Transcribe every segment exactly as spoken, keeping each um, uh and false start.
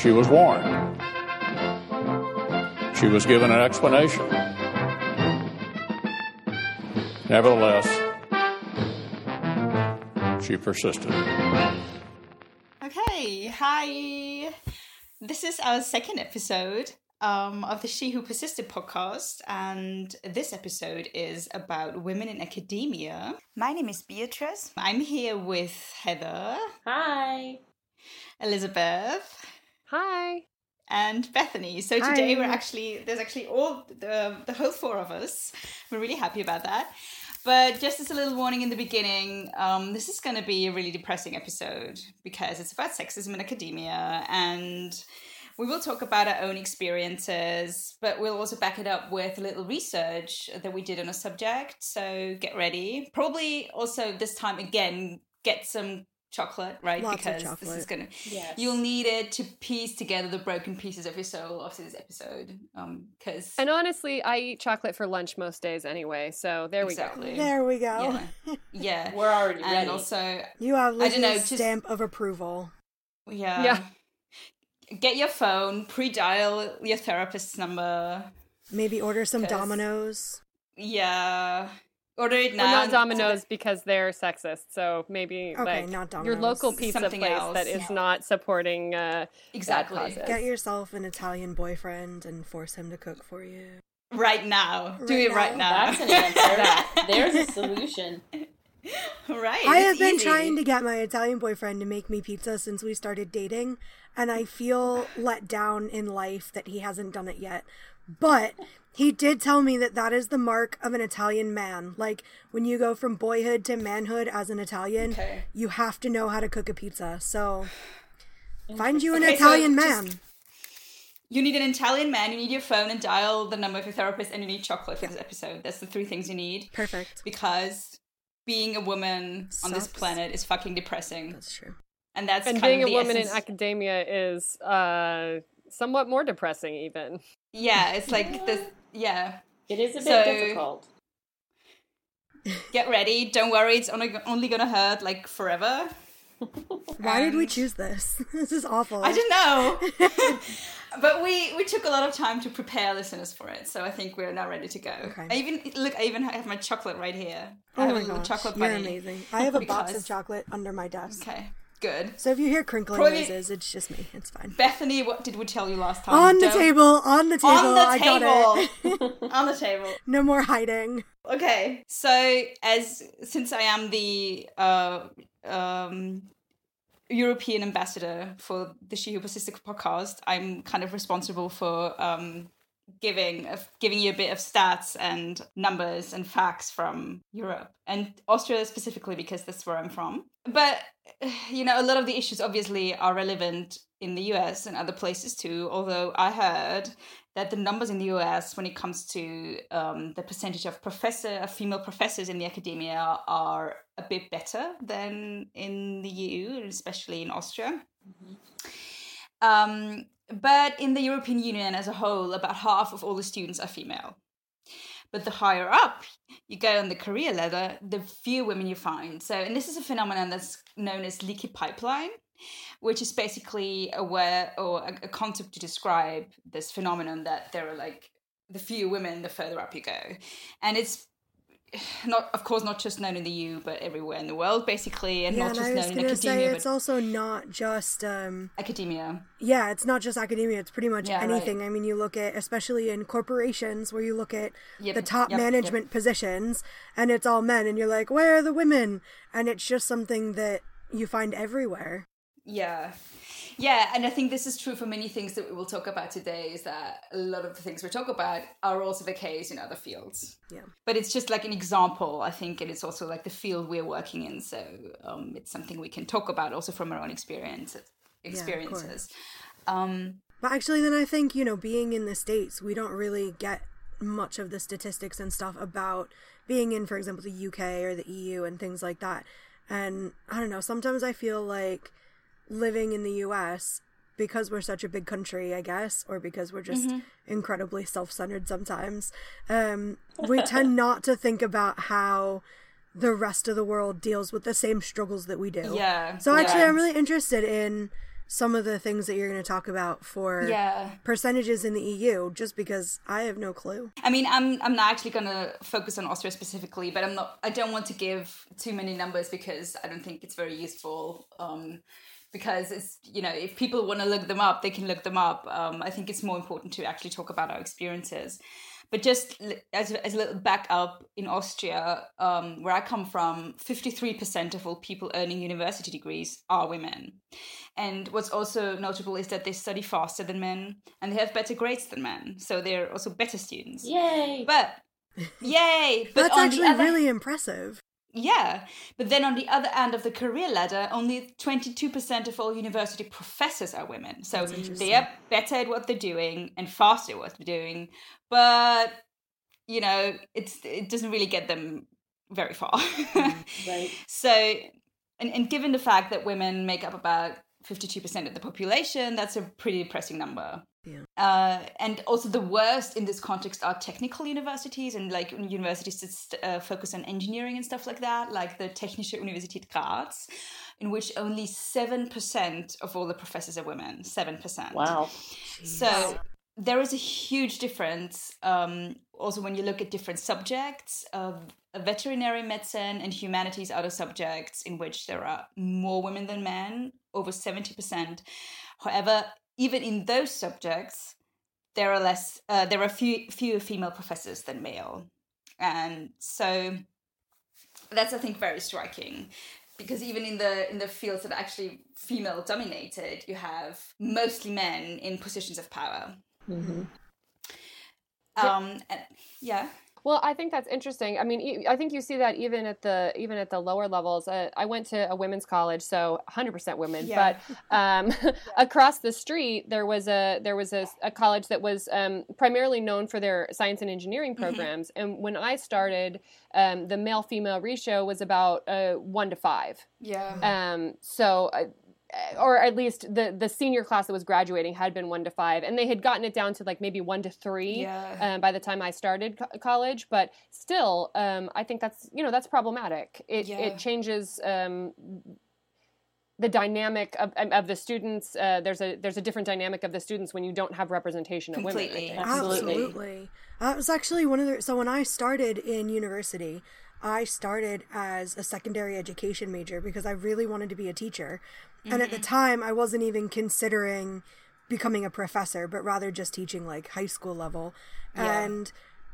She was warned. She was given an explanation. Nevertheless, she persisted. Okay, hi. This is our second episode um, of the She Who Persisted podcast, and this episode is about women in academia. My name is Beatrice. I'm here with Heather. Hi. Elizabeth. Hi. And Bethany. So today Hi. we're actually, there's actually all, the, the whole four of us. We're really happy about that. But just as a little warning in the beginning, um, this is going to be a really depressing episode because it's about sexism in academia, and we will talk about our own experiences, but we'll also back it up with a little research that we did on a subject. So get ready. Probably also this time again, get some chocolate, right? Lots because of chocolate. This is gonna. Yes. You'll need it to piece together the broken pieces of your soul after this episode. Um, because and honestly, I eat chocolate for lunch most days anyway. So there exactly. we go. There we go. Yeah, yeah. We're already and ready. And also, you have Lizzie's I don't know, just, stamp of approval. Yeah. Yeah. Get your phone, pre-dial your therapist's number. Maybe order some Domino's. Yeah. Order it now. Or not Domino's because they're sexist. So maybe okay, like not Domino's. your local pizza Something place else. that is Yeah. not supporting uh, exactly. bad causes. Get yourself an Italian boyfriend and force him to cook for you. Right now. Right Do it now. right now. That's an answer. There's a solution. Right. I have been easy. trying to get my Italian boyfriend to make me pizza since we started dating, and I feel let down in life that he hasn't done it yet. But he did tell me that that is the mark of an Italian man. Like, when you go from boyhood to manhood as an Italian, okay. you have to know how to cook a pizza. So, find you an okay, Italian so man. Just, you need an Italian man, you need your phone and dial the number of your therapist, and you need chocolate for this episode. That's the three things you need. Perfect. Because being a woman Sucks. on this planet is fucking depressing. That's true. And that's and kind being of a the woman essence. in academia is uh, somewhat more depressing even. Yeah, it's like yeah. this. Yeah. It is a bit So, difficult. Get ready. Don't worry. It's only only gonna hurt like forever. Why did we And- choose this? This is awful. I don't know. But we, we took a lot of time to prepare listeners for it, so I think we're now ready to go. Okay. I even look. I even have my chocolate right here. Oh I have my a little gosh, chocolate you're bunny. amazing. I have a box because- of chocolate under my desk. Okay, good. So if you hear crinkling Probably- noises, it's just me. It's fine. Bethany, what did we tell you last time? On the Don't- table, on the table, On the I got it. table. On the table. No more hiding. Okay, so as since I am the uh, um, European ambassador for the She Who Persisted podcast, I'm kind of responsible for um, giving uh, giving you a bit of stats and numbers and facts from Europe and Austria specifically because that's where I'm from. But you know, a lot of the issues obviously are relevant in the U S and other places too. Although I heard that the numbers in the U S when it comes to um, the percentage of professor of female professors in the academia are a bit better than in the E U, especially in Austria. Mm-hmm. Um, but in the European Union as a whole, about half of all the students are female. But the higher up you go on the career ladder, the fewer women you find. So, and this is a phenomenon that's known as leaky pipeline, which is basically a word or a, a concept to describe this phenomenon that there are like the fewer women, the further up you go. And it's not, of course, not just known in the E U, but everywhere in the world, basically, and yeah, not and just I was known in gonna academia, say it's but also not just um academia. yeah, it's not just academia, it's pretty much Yeah, anything. right. I mean, you look at, especially in corporations where you look at Yep, the top yep, management yep. positions and it's all men and you're like, where are the women? And it's just something that you find everywhere. Yeah. Yeah, and I think this is true for many things that we will talk about today, is that a lot of the things we talk about are also the case in other fields. Yeah. But it's just like an example, I think, and it's also like the field we're working in, so um, it's something we can talk about also from our own experience, experiences. um, But actually, then I think, you know, being in the States, we don't really get much of the statistics and stuff about being in, for example, the U K or the E U and things like that. And I don't know, sometimes I feel like living in the U S, because we're such a big country, I guess, or because we're just mm-hmm. incredibly self-centered sometimes, um, we tend not to think about how the rest of the world deals with the same struggles that we do. Yeah. So actually, yeah. I'm really interested in some of the things that you're going to talk about for Yeah. percentages in the E U, just because I have no clue. I mean, I'm I'm not actually going to focus on Austria specifically, but I'm not. I don't want to give too many numbers because I don't think it's very useful. Um, because it's, you know, if people want to look them up, they can look them up. Um, I think it's more important to actually talk about our experiences. But just as, as a little backup, in Austria, um, where I come from, fifty-three percent of all people earning university degrees are women. And what's also notable is that they study faster than men and they have better grades than men. So they're also better students. Yay! But, yay! But That's on actually the other, really impressive. Yeah. But then on the other end of the career ladder, only twenty-two percent of all university professors are women. So they are better at what they're doing and faster at what they're doing. But, you know, it's it doesn't really get them very far. Right. So, and, and given the fact that women make up about fifty-two percent of the population, that's a pretty depressing number. Yeah. Uh, and also the worst in this context are technical universities and like universities that st- uh, focus on engineering and stuff like that, like the Technische Universität Graz, in which only seven percent of all the professors are women. seven percent. Wow. So there is a huge difference. Um, also, when you look at different subjects, uh, veterinary medicine and humanities are the subjects in which there are more women than men, over seventy percent. However, even in those subjects, there are less. Uh, there are few, fewer female professors than male, and so that's, I think, very striking. Because even in the in the fields that are actually female dominated, you have mostly men in positions of power. Mm-hmm. Um, and, yeah. Well, I think that's interesting. I mean, e- I think you see that even at the even at the lower levels. Uh, I went to a women's college, so one hundred percent women. Yeah. But um, across the street, there was a there was a, a college that was um, primarily known for their science and engineering programs. Mm-hmm. And when I started, um, the male female ratio was about uh, one to five. Yeah. Um, so. Uh, or at least the, the senior class that was graduating had been one to five, and they had gotten it down to like maybe one to three Yeah. um, by the time I started co- college. But still, um, I think that's, you know, that's problematic. It Yeah. it changes um, the dynamic of, of the students. Uh, there's a there's a different dynamic of the students when you don't have representation of women. I Completely. think. Absolutely. Absolutely. That was actually one of the. So when I started in university, I started as a secondary education major because I really wanted to be a teacher. And at the time, I wasn't even considering becoming a professor, but rather just teaching like high school level. Yeah. And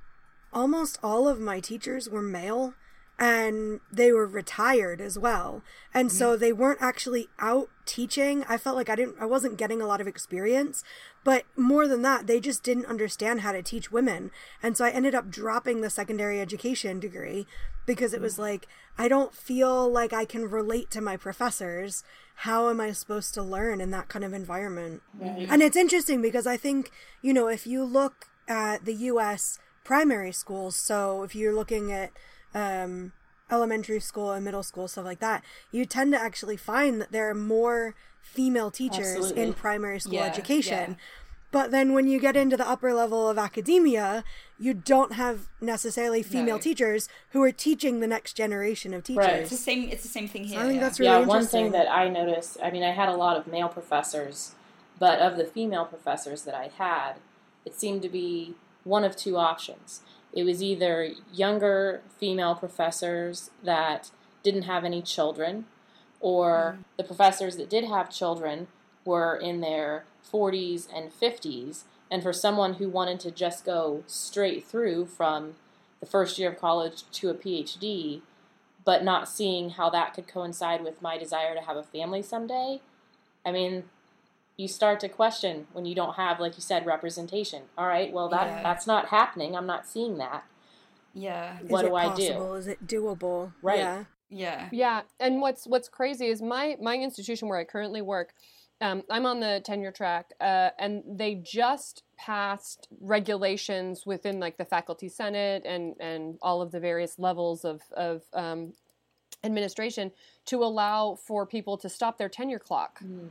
almost all of my teachers were male, and they were retired as well. And so they weren't actually out teaching. I felt like I didn't I wasn't getting a lot of experience, but more than that, they just didn't understand how to teach women. And so I ended up dropping the secondary education degree because it was like, I don't feel like I can relate to my professors. How am I supposed to learn in that kind of environment? Right. And it's interesting because I think, you know, if you look at the U S primary schools, so if you're looking at um, elementary school and middle school, stuff like that, you tend to actually find that there are more female teachers Absolutely. in primary school Yeah, education. yeah. But then when you get into the upper level of academia, you don't have necessarily female No. teachers who are teaching the next generation of teachers. Right. It's the same. It's the same thing here. I think yeah. that's really Yeah, one interesting. thing that I noticed, I mean, I had a lot of male professors, but of the female professors that I had, it seemed to be one of two options. It was either younger female professors that didn't have any children, or Mm. the professors that did have children were in their forties and fifties, and for someone who wanted to just go straight through from the first year of college to a P H D, but not seeing how that could coincide with my desire to have a family someday, I mean, you start to question when you don't have, like you said, representation. All right, well, that Yeah. that's not happening. I'm not seeing that. Yeah. Is What it do I do? possible? Is it doable? Right. Yeah. Yeah. Yeah, and what's what's crazy is my my institution where I currently work. Um, I'm on the tenure track, uh, and they just passed regulations within like the faculty senate and and all of the various levels of of um, administration to allow for people to stop their tenure clock. Mm.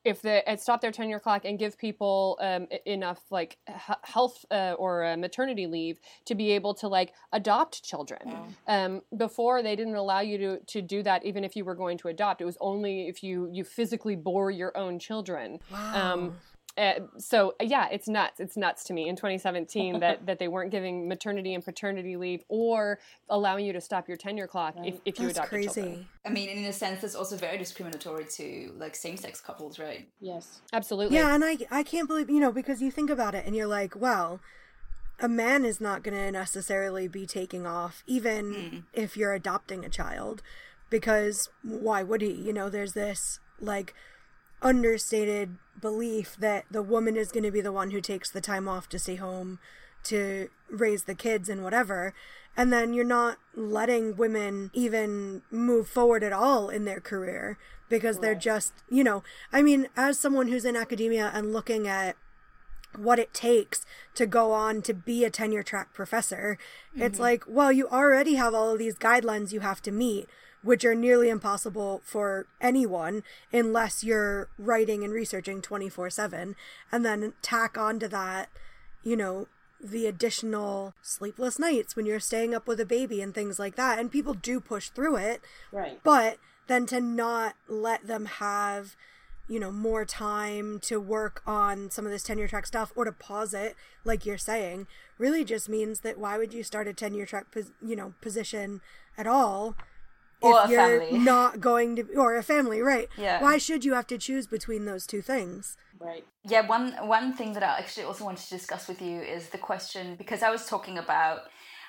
if they uh, stop their tenure clock and give people um, enough like h- health uh, or uh, maternity leave to be able to like adopt children. Wow. Um, before they didn't allow you to, to do that even if you were going to adopt. It was only if you, you physically bore your own children. Wow. Um, Uh, so yeah, it's nuts. It's nuts to me in twenty seventeen that, that they weren't giving maternity and paternity leave or allowing you to stop your tenure clock Right. if, if you That's adopted crazy. children. I mean, in a sense, that's also very discriminatory to like same-sex couples, right? Yes. Absolutely. Yeah, and I I can't believe, you know, because you think about it and you're like, well, a man is not going to necessarily be taking off even Mm. if you're adopting a child, because why would he? You know, there's this like understated belief that the woman is going to be the one who takes the time off to stay home to raise the kids and whatever. And then you're not letting women even move forward at all in their career because they're just, you know, I mean, as someone who's in academia and looking at what it takes to go on to be a tenure track professor, mm-hmm. it's like, well, you already have all of these guidelines you have to meet, which are nearly impossible for anyone unless you're writing and researching twenty-four seven. And then tack onto that, you know, the additional sleepless nights when you're staying up with a baby and things like that. And people do push through it. Right. But then to not let them have, you know, more time to work on some of this tenure track stuff or to pause it, like you're saying, really just means that why would you start a tenure track, pos- you know, position at all? Or if a you're family. not going to, or a family, right? Yeah. Why should you have to choose between those two things? Right. Yeah, one one thing that I actually also wanted to discuss with you is the question, because I was talking about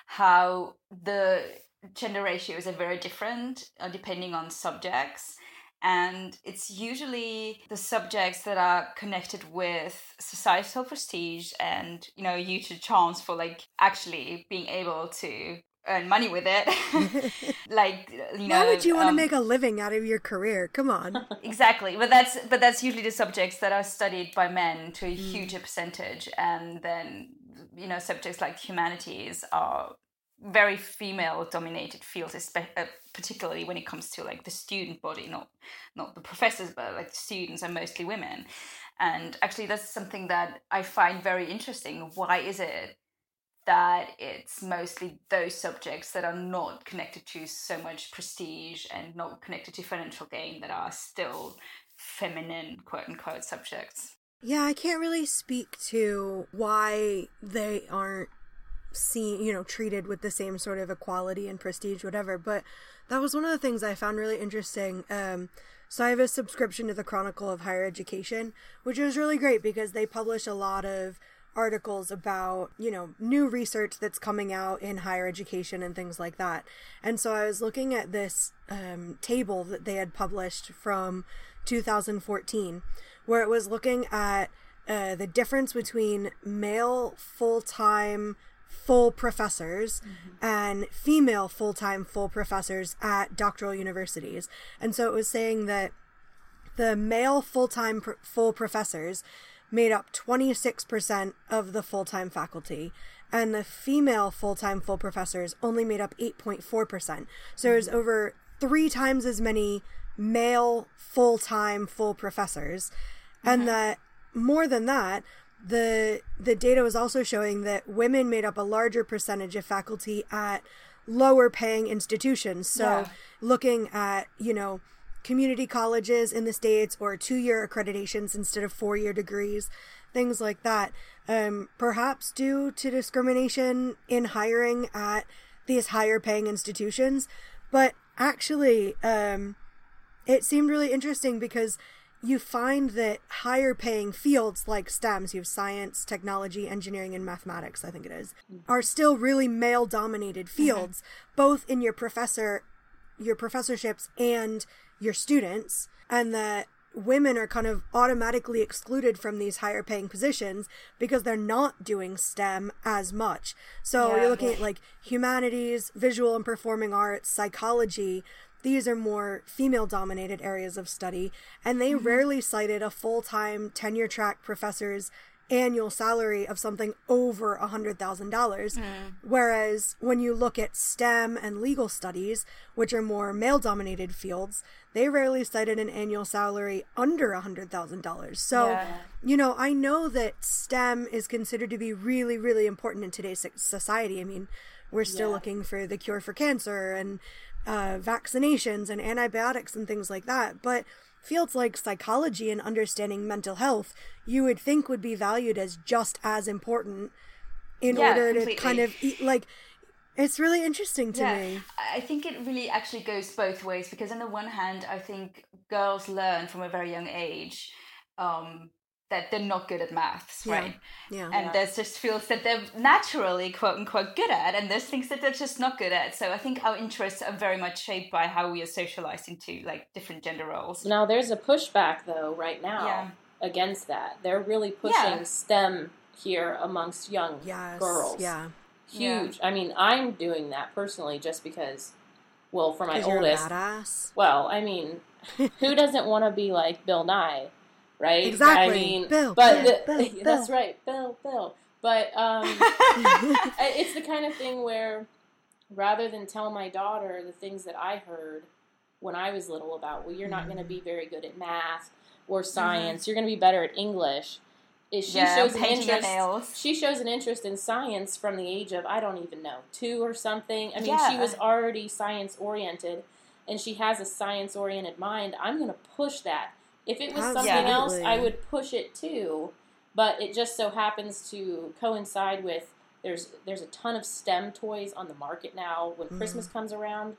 how the gender ratios are very different uh, depending on subjects. And it's usually the subjects that are connected with societal prestige and, you know, huge chance for like actually being able to earn money with it. Like, you know, Why would you want um, to make a living out of your career? Come on. Exactly, but that's but that's usually the subjects that are studied by men to a huger percentage, and then, you know, subjects like humanities are very female-dominated fields, espe- uh, particularly when it comes to like the student body, not not the professors, but like the students are mostly women. And actually, that's something that I find very interesting. Why is it that it's mostly those subjects that are not connected to so much prestige and not connected to financial gain that are still feminine, quote-unquote, subjects? Yeah, I can't really speak to why they aren't seen, you know, treated with the same sort of equality and prestige, whatever, but that was one of the things I found really interesting. Um, so I have a subscription to the Chronicle of Higher Education, which was really great because they publish a lot of articles about, you know, new research that's coming out in higher education and things like that. And so I was looking at this um, table that they had published from two thousand fourteen, where it was looking at uh, the difference between male full-time full professors mm-hmm. and female full-time full professors at doctoral universities. And so it was saying that the male full-time pr- full professors made up twenty-six percent of the full-time faculty, and the female full-time full professors only made up eight point four percent. So there's over three times as many male full-time full professors, mm-hmm. and that more than that, the the data was also showing that women made up a larger percentage of faculty at lower paying institutions. So Yeah. looking at, you know, community colleges in the States or two-year accreditations instead of four-year degrees, things like that, um, perhaps due to discrimination in hiring at these higher-paying institutions. But actually, um, it seemed really interesting because you find that higher-paying fields like STEMs, you have science, technology, engineering, and mathematics, I think it is, are still really male-dominated fields, mm-hmm. both in your professor, your professorships and your students, and that women are kind of automatically excluded from these higher paying positions because they're not doing STEM as much. So Yeah. you're looking at like humanities, visual and performing arts, psychology. These are more female dominated areas of study, and they mm-hmm. rarely cited a full-time tenure track professor's annual salary of something over a hundred thousand dollars. Whereas when you look at STEM and legal studies, which are more male dominated fields, they rarely cited an annual salary under a hundred thousand dollars. So, Yeah. you know, I know that STEM is considered to be really, really important in today's so- society. I mean, we're still Yeah. looking for the cure for cancer and uh, vaccinations and antibiotics and things like that. But fields like psychology and understanding mental health, you would think would be valued as just as important in Yeah, order completely. to kind of eat, like, it's really interesting to Yeah, me. I think it really actually goes both ways, because on the one hand, I think girls learn from a very young age um, that they're not good at maths, Yeah, right? yeah. And Yeah. there's just fields that they're naturally, quote unquote, good at, and there's things that they're just not good at. So I think our interests are very much shaped by how we are socialized into like different gender roles. Now, there's a pushback, though, right now Yeah. against that. They're really pushing Yeah. STEM here amongst young Yes. girls. Yeah. Huge. I mean, I'm doing that personally just because, well, for my 'Cause you're a oldest, badass. well, I mean, who doesn't want to be like Bill Nye, right? Exactly. I mean, Bill, but Bill, the, Bill, that's Bill. right, Bill, Bill. But um, it's the kind of thing where rather than tell my daughter the things that I heard when I was little about, well, you're not going to be very good at math or science, you're going to be better at English. Is she Yeah, shows an painting your interest? nails. She shows an interest in science from the age of I don't even know two or something. I mean, Yeah. she was already science oriented, and she has a science oriented mind. I'm going to push that. If it was something else, Absolutely. I would push it too. But it just so happens to coincide with there's there's a ton of STEM toys on the market now. When Christmas comes around,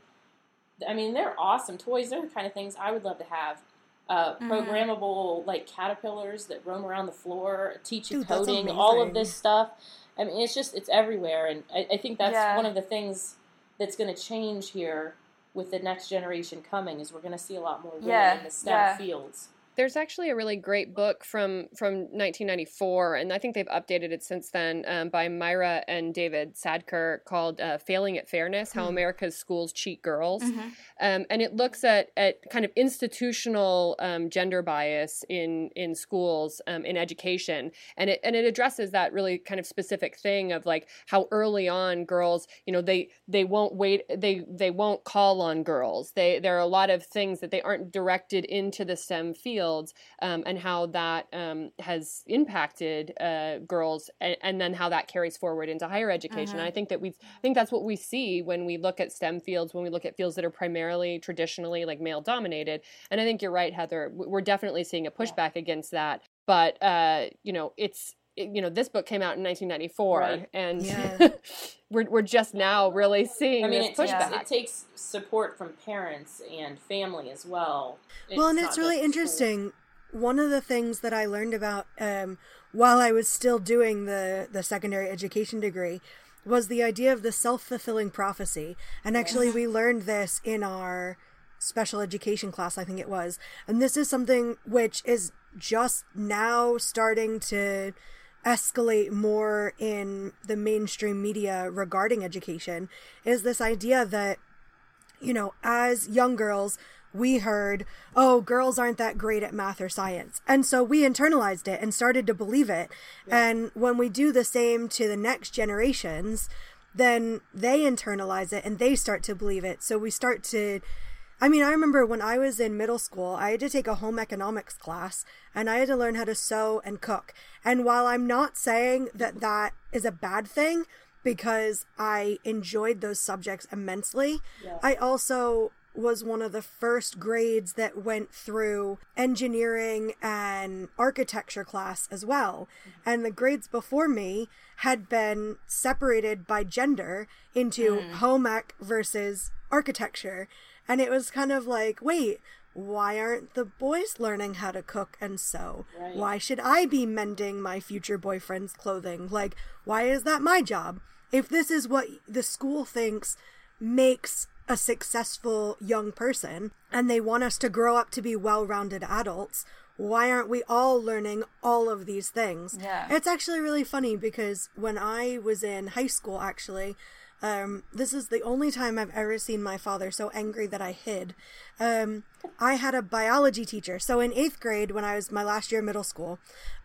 I mean, they're awesome toys. They're the kind of things I would love to have. Uh, programmable like caterpillars that roam around the floor, teach you Dude, that's coding, all of amazing. this stuff. I mean, it's just it's everywhere, and I, I think that's Yeah. one of the things that's going to change here with the next generation coming. Is we're going to see a lot more women Yeah, in the STEM yeah. fields. There's actually a really great book from from nineteen ninety-four, and I think they've updated it since then, um, by Myra and David Sadker, called uh, Failing at Fairness, How America's Schools Cheat Girls. Um, and it looks at, at kind of institutional um, gender bias in in schools, um, in education. And it and it addresses that really kind of specific thing of like how early on girls, you know, they they won't wait, they they won't call on girls. They There are a lot of things that they aren't directed into the STEM field. Um, and how that um, has impacted uh, girls, and, and then how that carries forward into higher education. And I think that we, I think that's what we see when we look at STEM fields, when we look at fields that are primarily traditionally like male dominated. And I think you're right, Heather. We're definitely seeing a pushback against that. But uh, you know, it's it, you know, this book came out in nineteen ninety-four, Right. and Yeah. we're we're just now really seeing I mean, this it takes, pushback. it takes support from parents and family as well. Well, and not it's really just the school. interesting. One of the things that I learned about um, while I was still doing the, the secondary education degree was the idea of the self-fulfilling prophecy. And actually, we learned this in our special education class, I think it was. And this is something which is just now starting to escalate more in the mainstream media regarding education, is this idea that, you know, as young girls, we heard, oh, girls aren't that great at math or science. And so we internalized it and started to believe it. Yeah. And when we do the same to the next generations, then they internalize it and they start to believe it. So we start to, I mean, I remember when I was in middle school, I had to take a home economics class and I had to learn how to sew and cook. And while I'm not saying that that is a bad thing, because I enjoyed those subjects immensely, yeah. I also was one of the first grades that went through engineering and architecture class as well. Mm-hmm. And the grades before me had been separated by gender into mm. home ec versus architecture. And it was kind of like, wait, why aren't the boys learning how to cook and sew? Right. Why should I be mending my future boyfriend's clothing? Like, why is that my job? If this is what the school thinks makes a successful young person, and they want us to grow up to be well-rounded adults, why aren't we all learning all of these things? Yeah. It's actually really funny because when I was in high school, actually, um, this is the only time I've ever seen my father so angry that I hid. Um, I had a biology teacher. So in eighth grade, when I was my last year of middle school,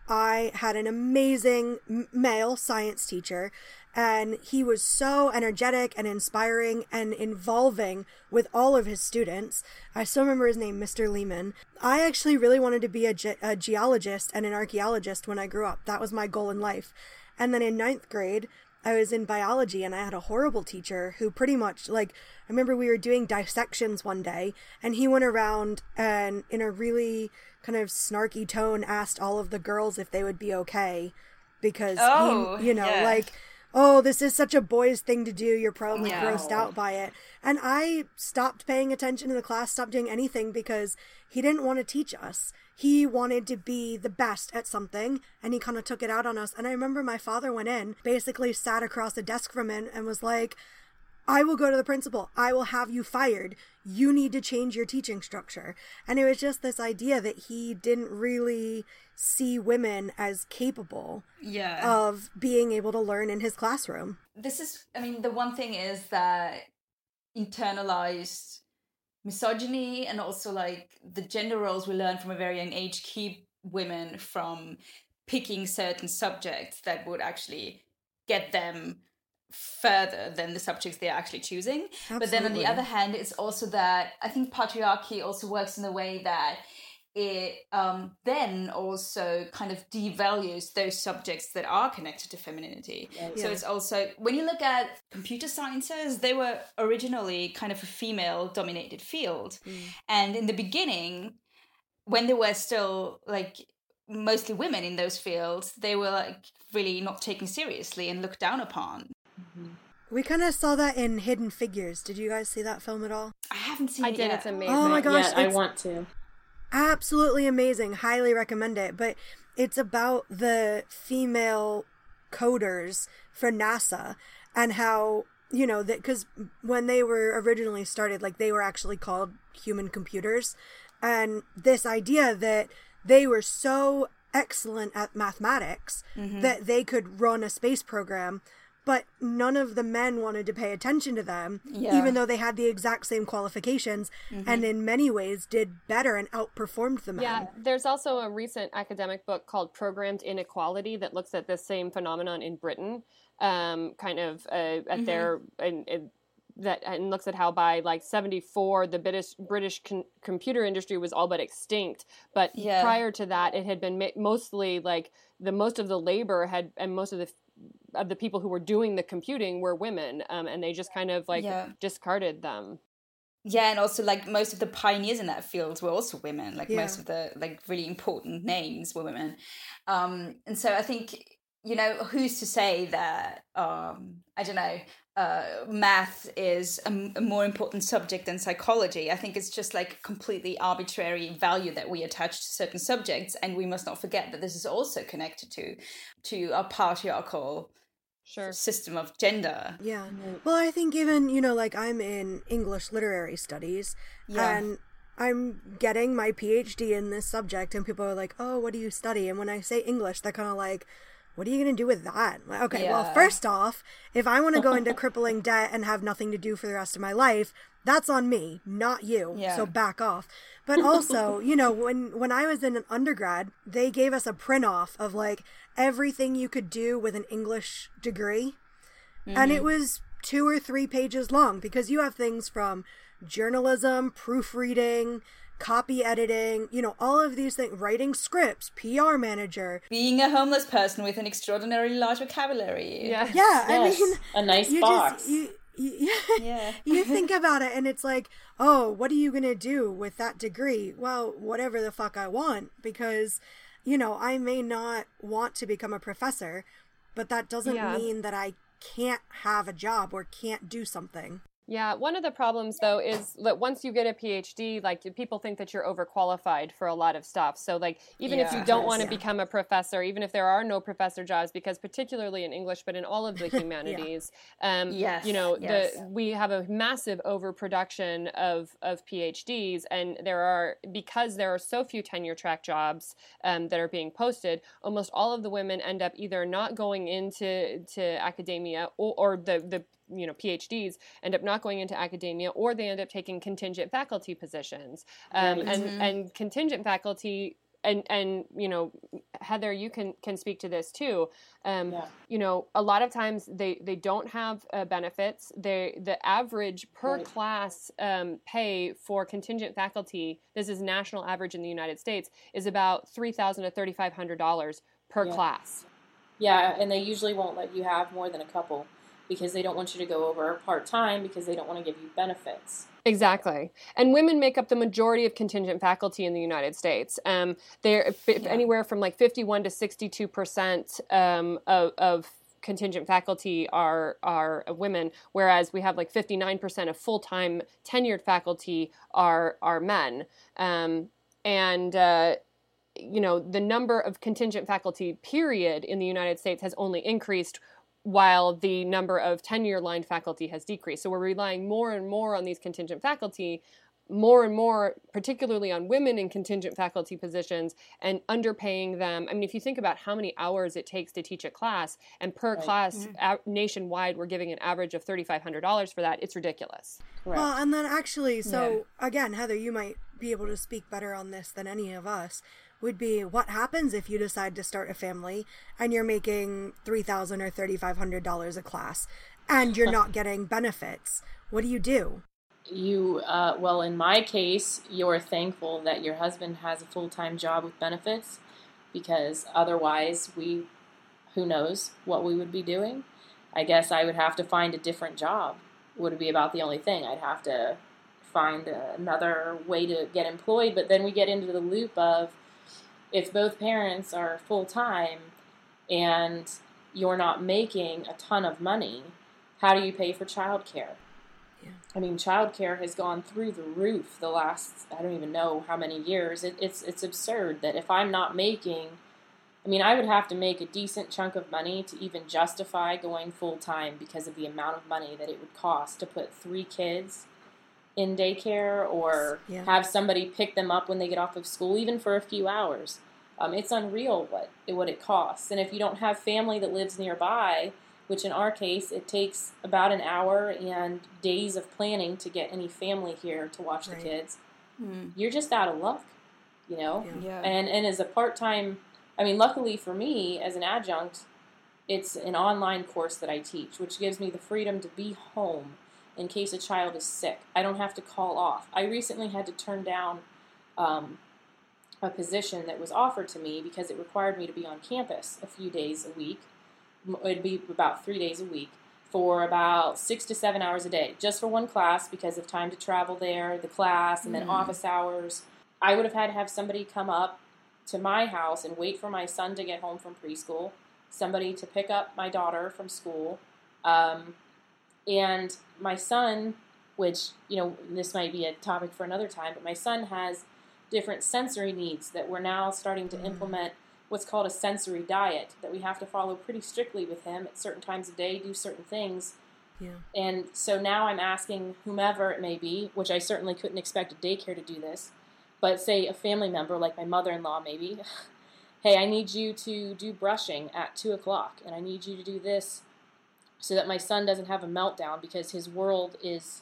I had an amazing m- male science teacher, and he was so energetic and inspiring and involving with all of his students. I still remember his name, Mister Lehman. I actually really wanted to be a, ge- a geologist and an archaeologist when I grew up. That was my goal in life. And then in ninth grade, I was in biology, and I had a horrible teacher who pretty much, like, I remember we were doing dissections one day, and he went around and in a really kind of snarky tone asked all of the girls if they would be okay, because Oh, he, you know, yeah. like, oh, this is such a boys thing to do, you're probably Yeah. grossed out by it. And I stopped paying attention to the class, stopped doing anything, because he didn't want to teach us. He wanted to be the best at something, and he kind of took it out on us. And I remember my father went in, basically sat across the desk from him and was like, I will go to the principal. I will have you fired. You need to change your teaching structure. And it was just this idea that he didn't really see women as capable Yeah. of being able to learn in his classroom. This is, I mean, the one thing is that internalized misogyny and also like the gender roles we learn from a very young age keep women from picking certain subjects that would actually get them further than the subjects they're actually choosing. But then on the Absolutely. other hand, it's also that I think patriarchy also works in the way that it um, then also kind of devalues those subjects that are connected to femininity. Right. So Yeah. it's also, when you look at computer sciences, they were originally kind of a female-dominated field. And in the beginning, when there were still like mostly women in those fields, they were like really not taken seriously and looked down upon. We kind of saw that in Hidden Figures. Did you guys see that film at all? I haven't seen I it did. yet. It's amazing. Oh my gosh, Yeah, I it's- want to. Absolutely amazing. Highly recommend it. But it's about the female coders for NASA and how, you know, that because when they were originally started, like they were actually called human computers. And this idea that they were so excellent at mathematics that they could run a space program, but none of the men wanted to pay attention to them, Yeah. even though they had the exact same qualifications and in many ways did better and outperformed the men. Yeah, there's also a recent academic book called Programmed Inequality that looks at this same phenomenon in Britain, um, kind of uh, at their and, and that and looks at how by like seventy-four the British British con- computer industry was all but extinct, but Yeah. prior to that it had been ma- mostly like the most of the labor had and most of the of the people who were doing the computing were women, um, and they just kind of like Yeah. discarded them. Yeah, and also like most of the pioneers in that field were also women. Like Yeah. most of the like really important names were women. Um, and so I think, you know, who's to say that um, I don't know, uh, math is a, a more important subject than psychology. I think it's just like a completely arbitrary value that we attach to certain subjects, and we must not forget that this is also connected to to a patriarchal Sure. system of gender. Yeah. Well, I think even, you know, like I'm in English literary studies Yeah. and I'm getting my PhD in this subject and people are like, oh, what do you study? And when I say English, they're kind of like, what are you going to do with that? Like, okay, well, Yeah. first off, if I want to go into crippling debt and have nothing to do for the rest of my life, that's on me, not you. Yeah. So back off. But also, you know, when, when I was in an undergrad, they gave us a print off of like everything you could do with an English degree. And it was two or three pages long because you have things from journalism, proofreading, copy editing, you know, all of these things, writing scripts, P R manager. Being a homeless person with an extraordinarily large vocabulary. Yeah. Yeah, I Yes, mean, a nice you box. just you, you, Yeah. you think about it and it's like, oh, what are you going to do with that degree? Well, whatever the fuck I want, because, you know, I may not want to become a professor, but that doesn't Yeah. mean that I can't have a job or can't do something. Yeah, one of the problems though is that once you get a PhD, like people think that you're overqualified for a lot of stuff. So like even if you Yeah. don't want to Yeah. become a professor, even if there are no professor jobs, because particularly in English, but in all of the humanities, um, Yes, you know, yes. the we have a massive overproduction of of PhDs, and there are because there are so few tenure track jobs um, that are being posted. Almost all of the women end up either not going into to academia or, or the the you know PhDs end up not going into academia, or they end up taking contingent faculty positions, um, Right. and and contingent faculty and and you know, Heather, you can can speak to this too. Um, Yeah. You know, a lot of times they they don't have uh, benefits. They the average per Right. class um, pay for contingent faculty, this is national average in the United States, is about three thousand to thirty five hundred dollars per Yeah. class. Yeah, and they usually won't let you have more than a couple because they don't want you to go over part-time because they don't want to give you benefits. Exactly. And women make up the majority of contingent faculty in the United States. Um, they're f- Yeah. anywhere from like fifty-one to sixty-two percent um, of, of contingent faculty are are women, whereas we have like fifty-nine percent of full-time tenured faculty are are men. Um, and uh, you know, the number of contingent faculty period in the United States has only increased while the number of tenure-line faculty has decreased. So we're relying more and more on these contingent faculty, more and more, particularly on women in contingent faculty positions, and underpaying them. I mean, if you think about how many hours it takes to teach a class, and per Right. class a- nationwide, we're giving an average of three thousand five hundred dollars for that, it's ridiculous. Correct. Well, and then actually, so again, Heather, you might be able to speak better on this than any of us, would be what happens if you decide to start a family and you're making three thousand dollars or three thousand five hundred dollars a class and you're not getting benefits. What do you do? You, uh, well, in my case, you're thankful that your husband has a full-time job with benefits because otherwise we, who knows what we would be doing. I guess I would have to find a different job. Would be about the only thing. I'd have to find another way to get employed, but then we get into the loop of if both parents are full-time and you're not making a ton of money, how do you pay for childcare? Yeah. I mean, childcare has gone through the roof the last, I don't even know how many years. It, it's it's absurd that if I'm not making, I mean, I would have to make a decent chunk of money to even justify going full-time because of the amount of money that it would cost to put three kids in daycare or Yeah. have somebody pick them up when they get off of school, even for a few hours. Um, it's unreal what what it costs. And if you don't have family that lives nearby, which in our case, it takes about an hour and days of planning to get any family here to watch Right. the kids, Mm. you're just out of luck, you know? Yeah. Yeah. And and as a part-time, I mean, luckily for me, as an adjunct, it's an online course that I teach, which gives me the freedom to be home in case a child is sick. I don't have to call off. I recently had to turn down um, a position that was offered to me because it required me to be on campus a few days a week. It'd be about three days a week for about six to seven hours a day, just for one class because of time to travel there, the class, and then Mm. office hours. I would have had to have somebody come up to my house and wait for my son to get home from preschool, somebody to pick up my daughter from school, um, and my son, which, you know, this might be a topic for another time, but my son has different sensory needs that we're now starting to Mm. implement what's called a sensory diet that we have to follow pretty strictly with him at certain times of day, do certain things. Yeah. And so now I'm asking whomever it may be, which I certainly couldn't expect a daycare to do this, but say a family member like my mother-in-law maybe, hey, I need you to do brushing at two o'clock, and I need you to do this so that my son doesn't have a meltdown because his world is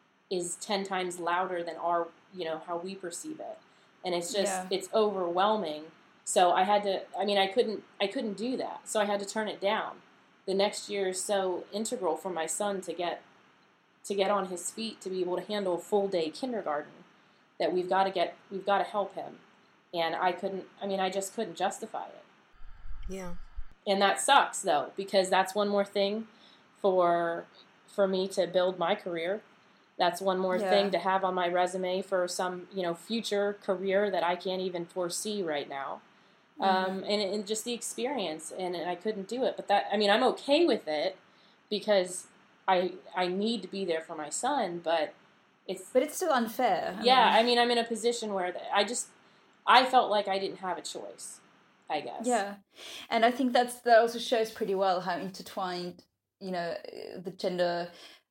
is ten times louder than our, you know, how we perceive it. And it's just, Yeah. it's overwhelming. So I had to, I mean, I couldn't, I couldn't do that. So I had to turn it down. The next year is so integral for my son to get, to get on his feet, to be able to handle a full day kindergarten, that we've got to get, we've got to help him. And I couldn't, I mean, I just couldn't justify it. Yeah. And that sucks though, because that's one more thing for, for me to build my career. That's one more Yeah. thing to have on my resume for some, you know, future career that I can't even foresee right now. Um, and, and just the experience, and, and I couldn't do it. But that, I mean, I'm okay with it because I I need to be there for my son, but it's, But it's still unfair. I yeah, mean, I mean, I'm in a position where th- I just, I felt like I didn't have a choice, I guess. Yeah, and I think that's that also shows pretty well how intertwined, you know, the gender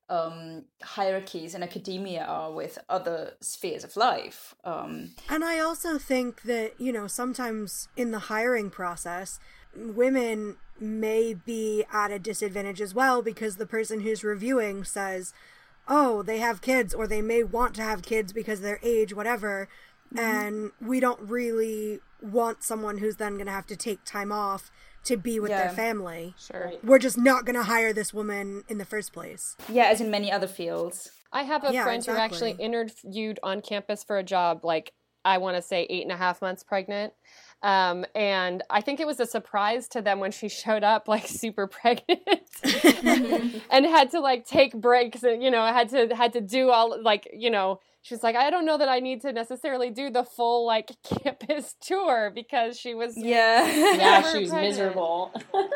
um, hierarchies in academia are with other spheres of life. Um, And I also think that, you know, sometimes in the hiring process, women may be at a disadvantage as well because the person who's reviewing says, oh, they have kids, or they may want to have kids because of their age, whatever. And we don't really want someone who's then going to have to take time off to be with Yeah. their family. Sure. We're just not going to hire this woman in the first place. Yeah, as in many other fields. I have a Yeah, friend who actually exactly. interviewed on campus for a job, like, I want to say eight and a half months pregnant. Um, and I think it was a surprise to them when she showed up, like, super pregnant and had to, like, take breaks and, you know, had to, had to do all, like, you know, she's like, I don't know that I need to necessarily do the full, like, campus tour because she was Yeah. Yeah, super she was pregnant. miserable.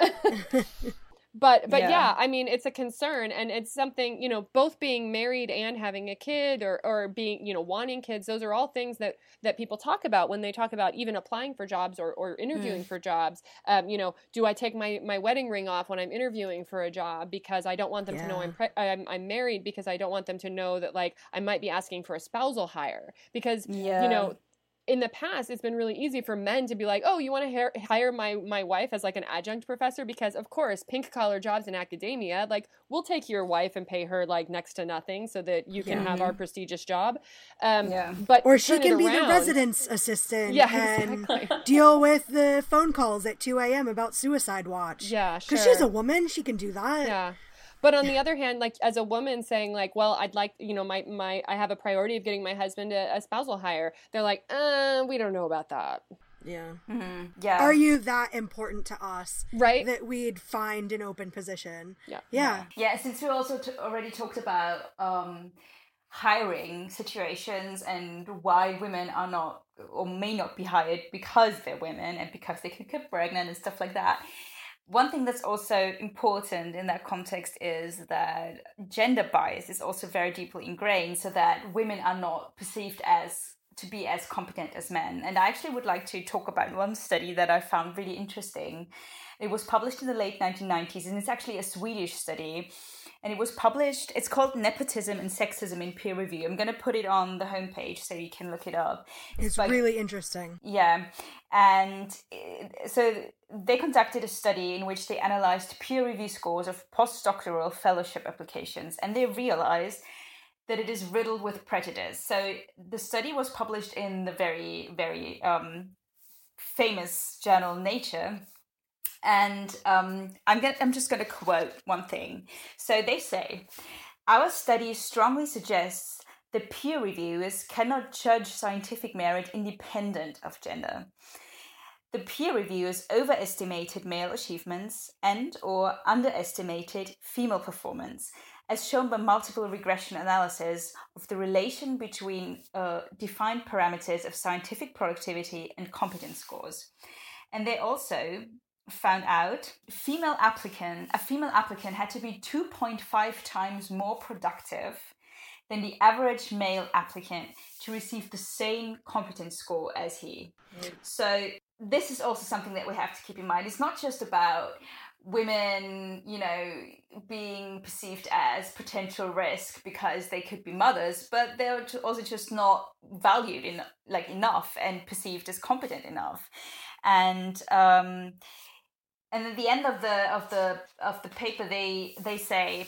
But but yeah. Yeah. I mean, it's a concern, and it's something, you know, both being married and having a kid, or, or being, you know, wanting kids. Those are all things that, that people talk about when they talk about even applying for jobs or, or interviewing for jobs. Um, you know, do I take my, my wedding ring off when I'm interviewing for a job because I don't want them to know Yeah. I'm, pre- I'm I'm married, because I don't want them to know that, like, I might be asking for a spousal hire, because Yeah. you know, in the past, it's been really easy for men to be like, oh, you want to ha- hire my, my wife as, like, an adjunct professor? Because, of course, pink-collar jobs in academia, like, we'll take your wife and pay her, like, next to nothing so that you can Yeah. have our prestigious job. Um, Yeah. But Or she turn it can be the around- residence assistant Yeah, and exactly. deal with the phone calls at two a.m. about Suicide Watch. Yeah, sure. Because she's a woman, she can do that. Yeah. But on the other hand, like, as a woman saying, like, well, I'd like, you know, my, my I have a priority of getting my husband a, a spousal hire. They're like, uh, we don't know about that. Yeah. Yeah. Are you that important to us Right? that we'd find an open position? Yeah. Yeah. Yeah, since we also t- already talked about um, hiring situations and why women are not or may not be hired because they're women and because they can get pregnant and stuff like that. One thing that's also important in that context is that gender bias is also very deeply ingrained, so that women are not perceived as to be as competent as men. And I actually would like to talk about one study that I found really interesting. It was published in the late nineteen nineties, and it's actually a Swedish study. And it was published, it's called Nepotism and Sexism in Peer Review. I'm going to put it on the homepage so you can look it up. It's by- really interesting. Yeah. And uh, so they conducted a study in which they analyzed peer review scores of postdoctoral fellowship applications, and they realized that it is riddled with prejudice. So the study was published in the very, very um, famous journal Nature. And um, I'm going I'm just going to quote one thing. So they say, our study strongly suggests that peer reviewers cannot judge scientific merit independent of gender. The peer reviewers overestimated male achievements and or underestimated female performance, as shown by multiple regression analysis of the relation between uh, defined parameters of scientific productivity and competence scores. And they also found out female applicant a female applicant had to be two point five times more productive than the average male applicant to receive the same competence score as he. Mm. So this is also something that we have to keep in mind. It's not just about women, you know, being perceived as potential risk because they could be mothers, but they're also just not valued in like enough and perceived as competent enough. And um And at the end of the of the of the paper, they they say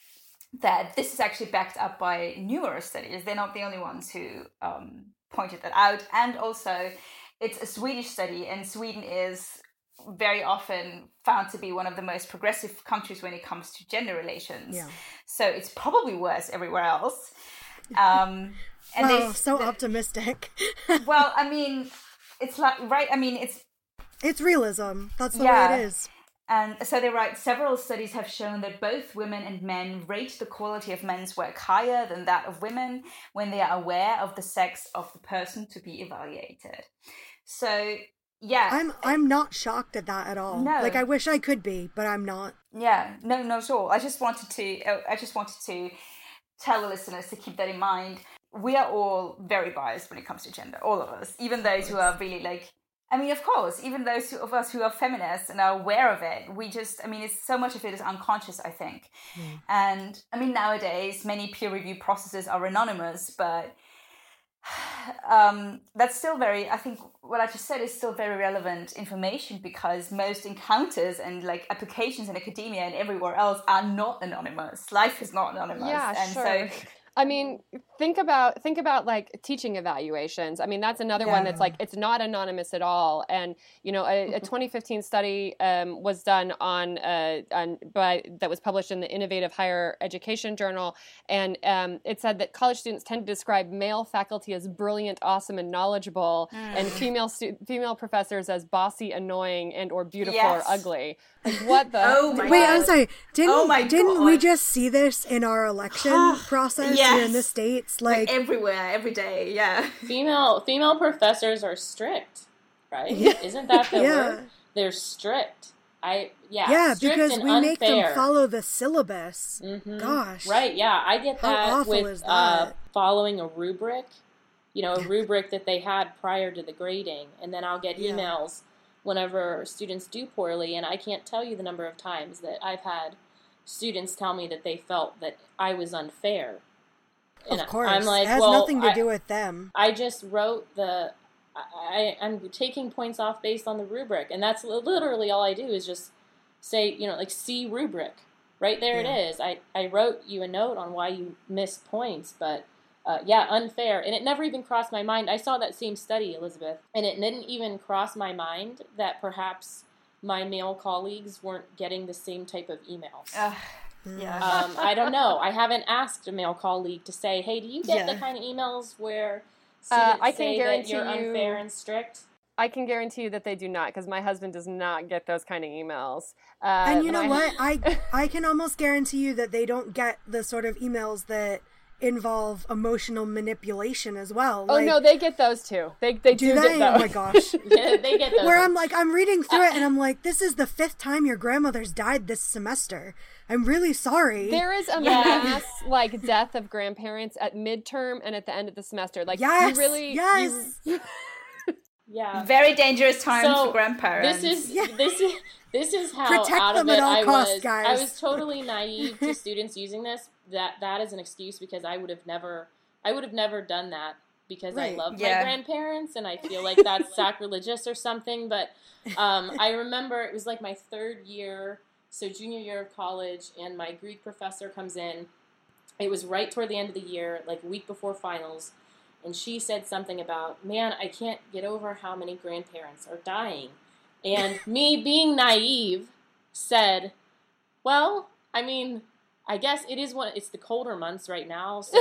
that this is actually backed up by numerous studies. They're not the only ones who um, pointed that out. And also, it's a Swedish study, and Sweden is very often found to be one of the most progressive countries when it comes to gender relations. Yeah. So it's probably worse everywhere else. Um, and Wow, they, so the, optimistic. well, I mean, it's like right. I mean, it's. It's realism. That's the Yeah. way it is. And so they write, several studies have shown that both women and men rate the quality of men's work higher than that of women when they are aware of the sex of the person to be evaluated. So, yeah. I'm I'm not shocked at that at all. No. Like, I wish I could be, but I'm not. Yeah, no, not at all. I just wanted to, I just wanted to tell the listeners to keep that in mind. We are all very biased when it comes to gender, all of us, even those who are really like, I mean, of course, even those of us who are feminists and are aware of it, we just, I mean, it's so much of it is unconscious, I think. Mm. And I mean, nowadays, many peer review processes are anonymous, but um, that's still very, I think what I just said is still very relevant information, because most encounters and like applications in academia and everywhere else are not anonymous. Life is not anonymous. Yeah, and sure. so I mean, think about think about like teaching evaluations. I mean, that's another Yeah. one that's like it's not anonymous at all. And you know, a, a twenty fifteen study um, was done on uh, on by that was published in the Innovative Higher Education Journal, and um, it said that college students tend to describe male faculty as brilliant, awesome, and knowledgeable, and female stu- female professors as bossy, annoying, and or beautiful Yes. or ugly. Like what the? Oh my Wait, God. I'm sorry. Didn't Oh my didn't we God. just see this in our election process here in the Yes. States? Like Like, everywhere, every day. Yeah. Female female professors are strict, right? Yeah. Isn't that the Yeah. word? They're strict. I yeah. yeah, strict because and we unfair. make them follow the syllabus. Mhm. Gosh. Right, yeah, I get How that awful with is Uh, that? following a rubric, you know, a rubric that they had prior to the grading, and then I'll get Yeah. emails whenever students do poorly, and I can't tell you the number of times that I've had students tell me that they felt that I was unfair. And Of course. I'm like, it has well, nothing to I, do with them. I just wrote the. I, I'm taking points off based on the rubric, and that's literally all I do is just say, you know, like see rubric. Right there Yeah. it is. I, I wrote you a note on why you missed points, but uh, yeah, unfair. And it never even crossed my mind. I saw that same study, Elizabeth, and it didn't even cross my mind that perhaps my male colleagues weren't getting the same type of emails. Ugh, yeah. Um, I don't know. I haven't asked a male colleague to say, hey, do you get the Yeah. kind of emails where Uh, students I can say that guarantee you're you- unfair and strict? I can guarantee you that they do not, because my husband does not get those kind of emails. Uh, And you when know I- what? I I can almost guarantee you that they don't get the sort of emails that involve emotional manipulation as well. Oh Like, no, they get those too. They they do, do they? get Oh those. my gosh. Yeah, they get those. Where I'm like, I'm reading through it and I'm like, this is the fifth time your grandmother's died this semester. I'm really sorry. There is a Yeah. mass like death of grandparents at midterm and at the end of the semester. Like yes, you really, yes. you- yeah. Very dangerous time So, for grandparents. This is Yeah. this is this is how Protect out of them at it all I costs, was. guys. I was totally naive to students using this. That that is an excuse because I would have never I would have never done that because I Right. love Yeah. my grandparents and I feel like that's sacrilegious or something. But um, I remember it was like my third year, so junior year of college, and my Greek professor comes in. It was right toward the end of the year, like a week before finals. And she said something about, man, I can't get over how many grandparents are dying. And me being naive said, well, I mean, I guess it is one, it's the colder months right now. So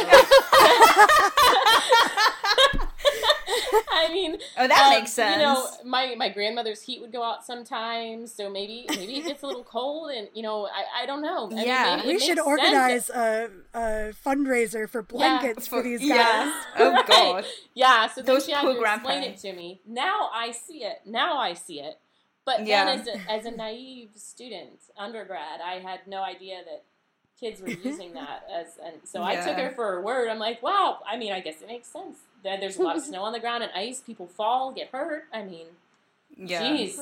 I mean, Oh, that um, makes sense. You know, my, my grandmother's heat would go out sometimes, so maybe maybe it gets a little cold, and you know, I, I don't know. I Yeah. mean, maybe it We should makes organize sense. a, a fundraiser for blankets for, For- these guys. yeah. Oh Right. God. Yeah, so then Those she had poor to explain it grandparents. to me. Now I see it. Now I see it. But then Yeah. as a, as a naive student, undergrad, I had no idea that kids were using that as, and so I took Yeah. her for her word. I'm like, wow. I mean, I guess it makes sense. There- There's a lot of snow on the ground and ice. People fall, get hurt. I mean, Yeah. jeez.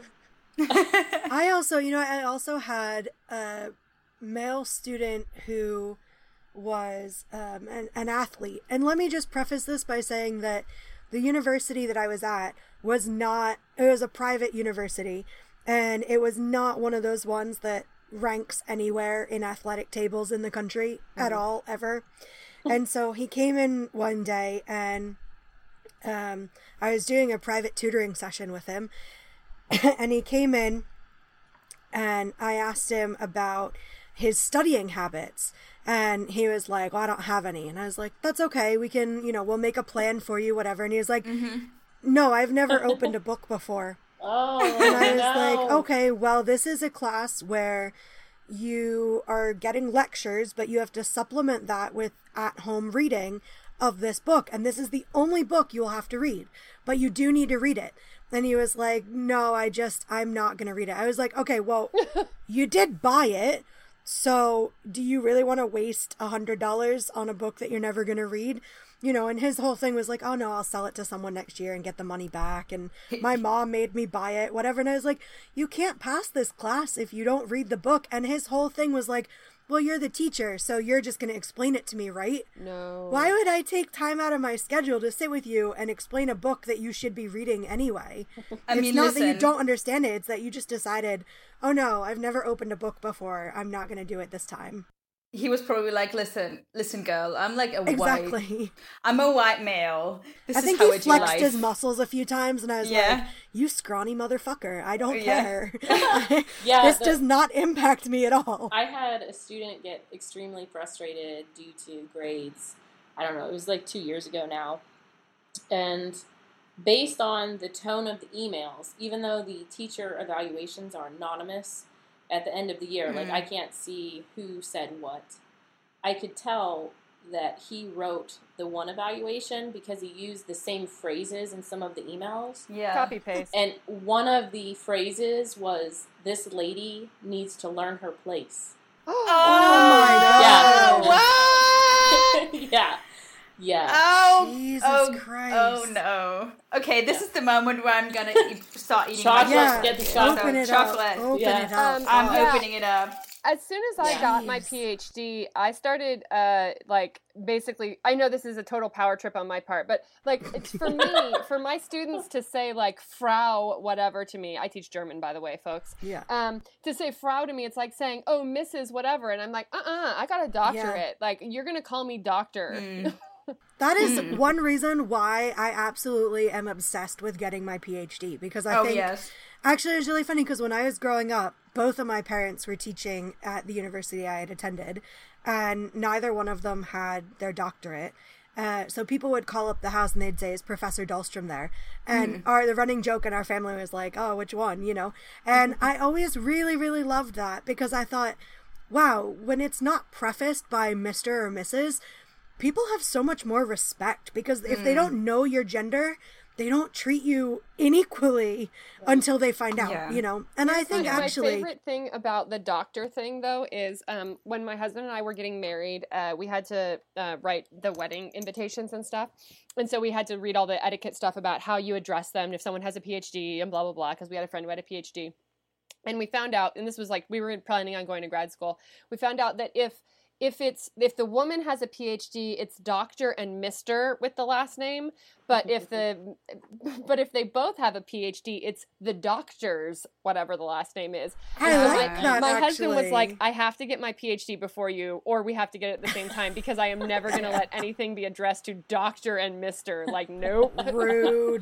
I also, you know, I also had a male student who was um, an, an athlete. And let me just preface this by saying that the university that I was at was not, it was a private university, and it was not one of those ones that ranks anywhere in athletic tables in the country at all, ever. And so he came in one day, and um, I was doing a private tutoring session with him, and he came in, and I asked him about his studying habits, and he was like, well, I don't have any. And I was like, that's okay, we can, you know, we'll make a plan for you, whatever. And he was like, no, I've never opened a book before. Oh, And I was no. like, okay, well, this is a class where you are getting lectures, but you have to supplement that with at-home reading of this book. And this is the only book you will have to read, but you do need to read it. And he was like, no, I just, I'm not going to read it. I was like, okay, well, you did buy it. So do you really want to waste a hundred dollars on a book that you're never going to read? You know, and his whole thing was like, oh no, I'll sell it to someone next year and get the money back. And my mom made me buy it, whatever. And I was like, you can't pass this class if you don't read the book. And his whole thing was like, well, you're the teacher, so you're just going to explain it to me, right? no. Why would I take time out of my schedule to sit with you and explain a book that you should be reading anyway? I It's mean, not that you listen. don't understand it. It's that you just decided, oh no, I've never opened a book before. I'm not going to do it this time. he was probably like, listen, listen, girl, I'm like a Exactly. white, I'm a white male. This I is think how he I do flexed life. his muscles a few times, and I was Yeah. like, "You scrawny motherfucker! I don't Yeah. care. Yeah, this the- does not impact me at all." I had a student get extremely frustrated due to grades. I don't know, it was like two years ago now. And based on the tone of the emails, even though the teacher evaluations are anonymous at the end of the year, like I can't see who said what, I could tell that he wrote the one evaluation because he used the same phrases in some of the emails. Yeah. Copy paste. And one of the phrases was, "This lady needs to learn her place." Oh, my no. What? yeah. Yeah. Oh, Jesus oh, Christ. Oh no. Okay, this is the moment where I'm gonna eat, start eating Chocolate, my Yeah, get the So, chocolate. open it chocolate. up. Open Yeah. it up. Um, I'm Yeah. opening it up. As soon as I Yeah. got my Jeez. PhD, I started uh like basically I know this is a total power trip on my part, but like it's for me, for my students to say like Frau whatever to me. I teach German, by the way, folks. Yeah. Um to say Frau to me, it's like saying, "Oh, Missus whatever." And I'm like, "Uh-uh, I got a doctorate. Like you're going to call me doctor." Mm. That is Mm. one reason why I absolutely am obsessed with getting my PhD, because I Oh think yes. actually it's really funny because when I was growing up, both of my parents were teaching at the university I had attended, and neither one of them had their doctorate. Uh, so people would call up the house and they'd say, "Is Professor Dahlstrom there?" And our the running joke in our family was like, "Oh, which one?" You know. And I always really, really loved that because I thought, wow, when it's not prefaced by Mister or Missus, people have so much more respect, because if they don't know your gender, they don't treat you unequally until they find out, Yeah. you know? And I think My- actually, my favorite thing about the doctor thing, though, is um, when my husband and I were getting married, uh, we had to uh, write the wedding invitations and stuff, and so we had to read all the etiquette stuff about how you address them if someone has a PhD and blah blah blah. Because we had a friend who had a PhD, and we found out, and this was like we were planning on going to grad school. We found out that if if it's if the woman has a PhD, it's doctor and mister with the last name. But if the but if they both have a PhD, it's the doctors, whatever the last name is. I And so like my, that, my husband was actually. like, "I have to get my PhD before you, or we have to get it at the same time, because I am never going to let anything be addressed to doctor and mister." Like, nope. rude.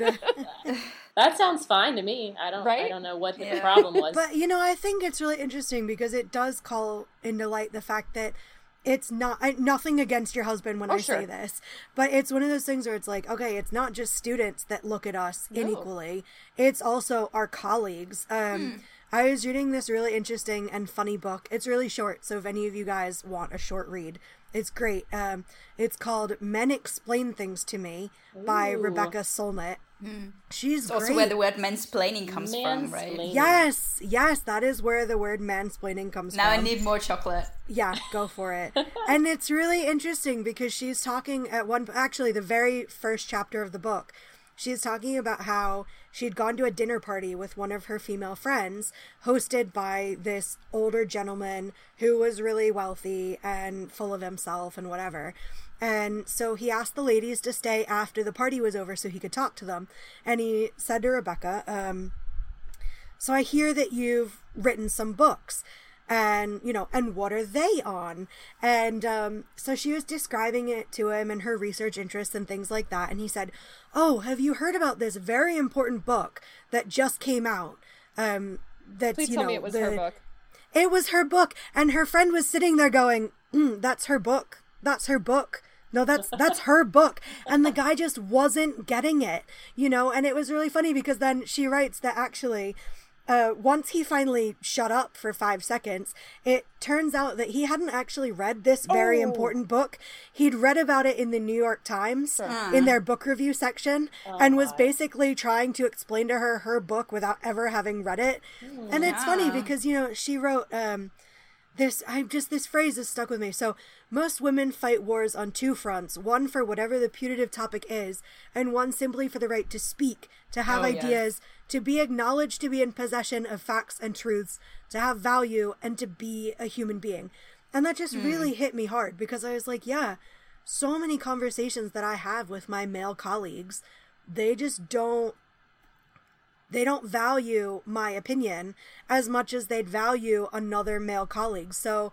That sounds fine to me. I don't. I Right? don't know what the Yeah. problem was. But, you know, I think it's really interesting because it does call into light the fact that it's not I, nothing against your husband when Oh, I say sure. this, but it's one of those things where it's like, okay, it's not just students that look at us No. unequally, it's also our colleagues. Um, I was reading this really interesting and funny book. It's really short, so if any of you guys want a short read, it's great. Um, it's called Men Explain Things to Me by Ooh. Rebecca Solnit. She's It's also great. where the word mansplaining comes from, right? Mansplaining. Yes, yes, that is where the word mansplaining comes Now I from. need more chocolate. Yeah, go for it. And it's really interesting because she's talking at one, actually the very first chapter of the book, she's talking about how she'd gone to a dinner party with one of her female friends, hosted by this older gentleman who was really wealthy and full of himself and whatever. And so he asked the ladies to stay after the party was over so he could talk to them. And he said to Rebecca, um, "So I hear that you've written some books. And, you know, and what are they on?" And um, so she was describing it to him and her research interests and things like that. And he said, "Oh, have you heard about this very important book that just came out? Um, that's, Please you tell know, me it was the, her book. It was her book." And her friend was sitting there going, mm, "That's her book. That's her book. No, that's that's her book." And the guy just wasn't getting it, you know. And it was really funny because then she writes that actually, uh, once he finally shut up for five seconds, it turns out that he hadn't actually read this very Oh. important book. He'd read about it in the New York Times in their book review section, and was basically trying to explain to her her book without ever having read it. And it's funny because, you know, she wrote, um, This, I just, this phrase has stuck with me. So, most women fight wars on two fronts. One for whatever the putative topic is, and one simply for the right to speak, to have Oh, yes. ideas, to be acknowledged to be in possession of facts and truths, to have value, and to be a human being. And that just really hit me hard because I was like, yeah, so many conversations that I have with my male colleagues, they just don't They don't value my opinion as much as they'd value another male colleague. So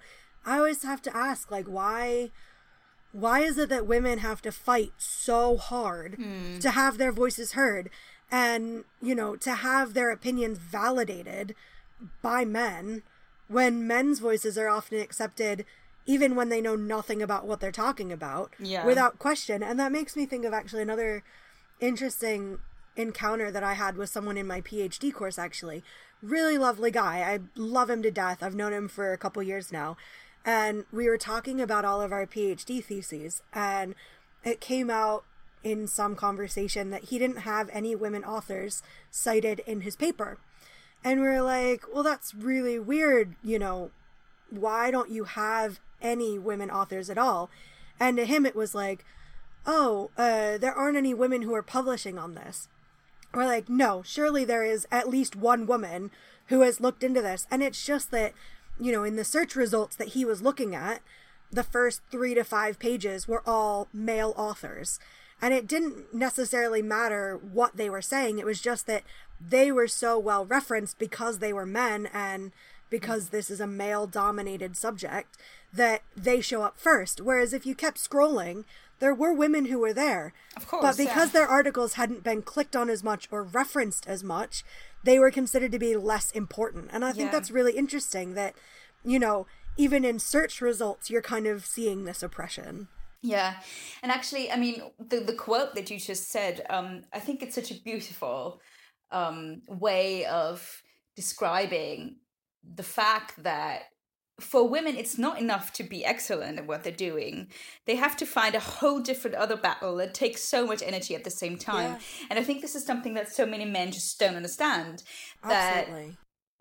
I always have to ask, like, why why is it that women have to fight so hard Hmm. to have their voices heard and, you know, to have their opinions validated by men when men's voices are often accepted even when they know nothing about what they're talking about, Yeah. without question. And that makes me think of actually another interesting encounter that I had with someone in my PhD course, actually. Really lovely guy. I love him to death. I've known him for a couple years now. And we were talking about all of our PhD theses, and it came out in some conversation that he didn't have any women authors cited in his paper. And we were like, well, that's really weird, you know, why don't you have any women authors at all? And to him it was like, oh, uh, there aren't any women who are publishing on this. We're like, no, surely there is at least one woman who has looked into this. And it's just that, you know, in the search results that he was looking at, the first three to five pages were all male authors. And it didn't necessarily matter what they were saying. It was just that they were so well referenced because they were men and because this is a male-dominated subject that they show up first. Whereas if you kept scrolling, there were women who were there. Of course, But because yeah. their articles hadn't been clicked on as much or referenced as much, they were considered to be less important. And I think Yeah. that's really interesting that, you know, even in search results, you're kind of seeing this oppression. Yeah. And actually, I mean, the, the quote that you just said, um, I think it's such a beautiful um, way of describing the fact that for women, it's not enough to be excellent at what they're doing. They have to find a whole different other battle that takes so much energy at the same time. Yeah. And I think this is something that so many men just don't understand. That Absolutely.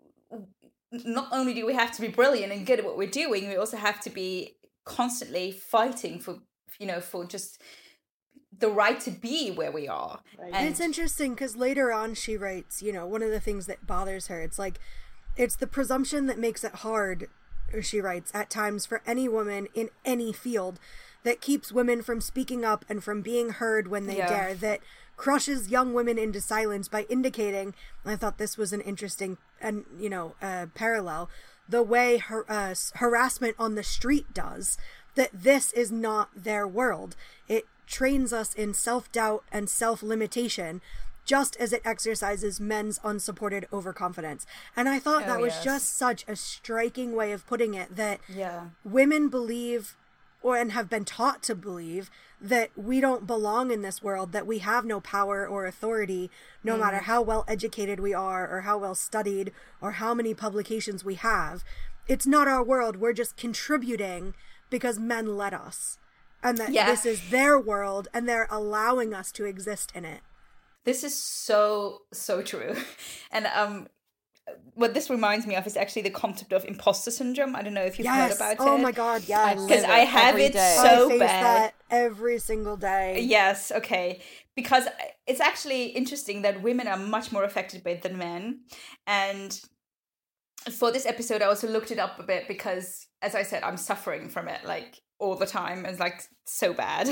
not only do we have to be brilliant and good at what we're doing, we also have to be constantly fighting for, you know, for just the right to be where we are. Right. And it's interesting because later on she writes, you know, one of the things that bothers her, it's like, it's the presumption that makes it hard, she writes, at times for any woman in any field that keeps women from speaking up and from being heard when they Yeah. dare, that crushes young women into silence by indicating, I thought this was an interesting and, you know, uh, parallel, the way har- uh, harassment on the street does, that this is not their world. It trains us in self-doubt and self-limitation, just as it exercises men's unsupported overconfidence. And I thought Oh, that was yes. just such a striking way of putting it, that Yeah. women believe, or and have been taught to believe, that we don't belong in this world, that we have no power or authority, no matter how well educated we are or how well studied or how many publications we have. It's not our world. We're just contributing because men let us. And that Yeah. this is their world and they're allowing us to exist in it. This is so, so true. And um, what this reminds me of is actually the concept of imposter syndrome. I don't know if you've Yes. heard about Oh it. my God, yes. live Because it I have every it day. so I face bad. that every single day. Yes, okay. Because it's actually interesting that women are much more affected by it than men. And for this episode, I also looked it up a bit because, as I said, I'm suffering from it like all the time. It's like so bad.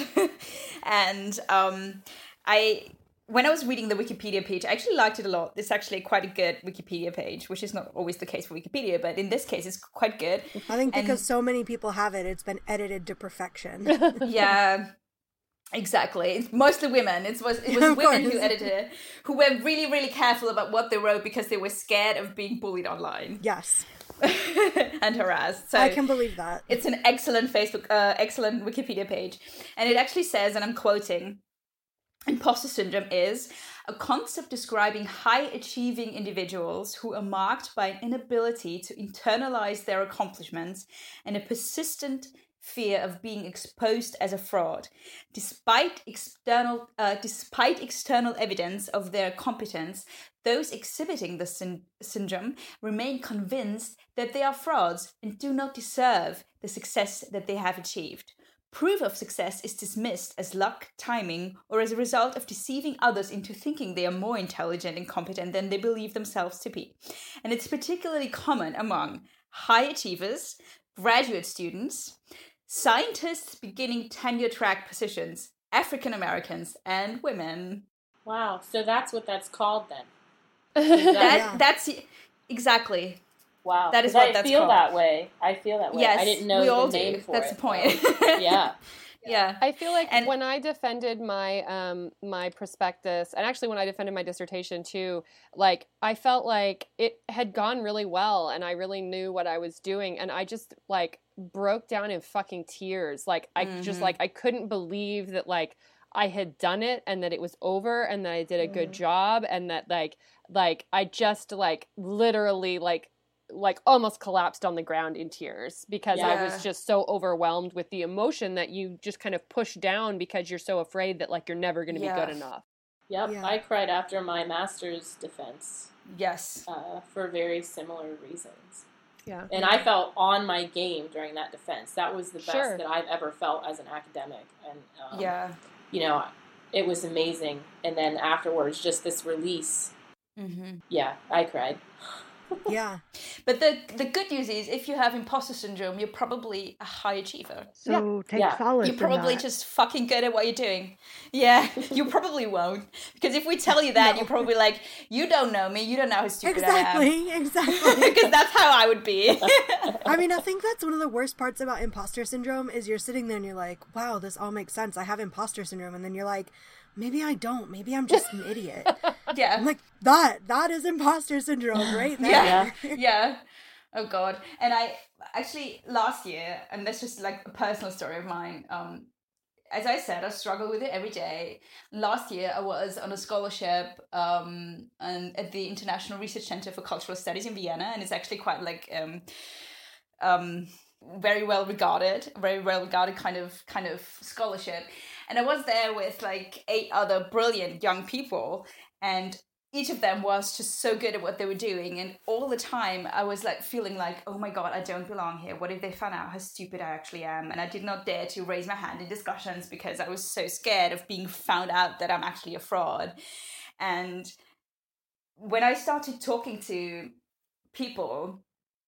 And um, I... when I was reading the Wikipedia page, I actually liked it a lot. It's actually quite a good Wikipedia page, which is not always the case for Wikipedia, but in this case, it's quite good. I think And- because so many people have it, it's been edited to perfection. Yeah, exactly. It's mostly women. It was it was Of women who course. edited it, who were really, really careful about what they wrote because they were scared of being bullied online Yes, and harassed. So I can believe that. it's an excellent Facebook, uh, excellent Wikipedia page, and it actually says, and I'm quoting, imposter syndrome is a concept describing high-achieving individuals who are marked by an inability to internalize their accomplishments and a persistent fear of being exposed as a fraud, despite external, uh, despite external evidence of their competence. Those exhibiting the syn- syndrome remain convinced that they are frauds and do not deserve the success that they have achieved. Proof of success is dismissed as luck, timing, or as a result of deceiving others into thinking they are more intelligent and competent than they believe themselves to be. And it's particularly common among high achievers, graduate students, scientists beginning tenure-track positions, African Americans, and women. Wow. So that's what that's called then. That Yeah. that's exactly. Wow. That is 'Cause what I that's feel called. that way. I feel that way. Yes, I didn't know we the all name do. for That's it. the point. so- yeah. Yeah. I feel like And- when I defended my um my prospectus, and actually when I defended my dissertation too, like I felt like it had gone really well and I really knew what I was doing, and I just like broke down in fucking tears. Like I Mm-hmm. just like I couldn't believe that like I had done it and that it was over and that I did a good job, and that like like I just like literally like like almost collapsed on the ground in tears because I Yeah. was just so overwhelmed with the emotion that you just kind of push down because you're so afraid that like you're never going to Yeah. be good enough. Yep. Yeah. I cried after my master's defense Yes. uh, for very similar reasons. Yeah. And I felt on my game during that defense. That was the best Sure. that I've ever felt as an academic. And, um, Yeah. you know, it was amazing. And then afterwards, just this release. Mm-hmm. Yeah, I cried. Yeah. But the the good news is, if you have imposter syndrome, you're probably a high achiever. So take Yeah. solace You're in probably that. just fucking good at what you're doing. Yeah, you probably won't. Because if we tell you that, No. you're probably like, you don't know me, you don't know how stupid I am. Exactly. Exactly. Because that's how I would be. I mean, I think that's one of the worst parts about imposter syndrome is you're sitting there and you're like, wow, this all makes sense. I have imposter syndrome. And then you're like, maybe I don't. Maybe I'm just an idiot. Yeah. I'm like, that, that is imposter syndrome right there. Yeah. Yeah. Oh God. And I actually last year, and that's just like a personal story of mine. Um, as I said, I struggle with it every day. Last year, I was on a scholarship um, and at the International Research Center for Cultural Studies in Vienna, and it's actually quite like um, um, very well regarded, very well regarded kind of kind of scholarship. And I was there with like eight other brilliant young people, and each of them was just so good at what they were doing. And all the time I was like feeling like, oh my God, I don't belong here. What if they found out how stupid I actually am? And I did not dare to raise my hand in discussions because I was so scared of being found out that I'm actually a fraud. And when I started talking to people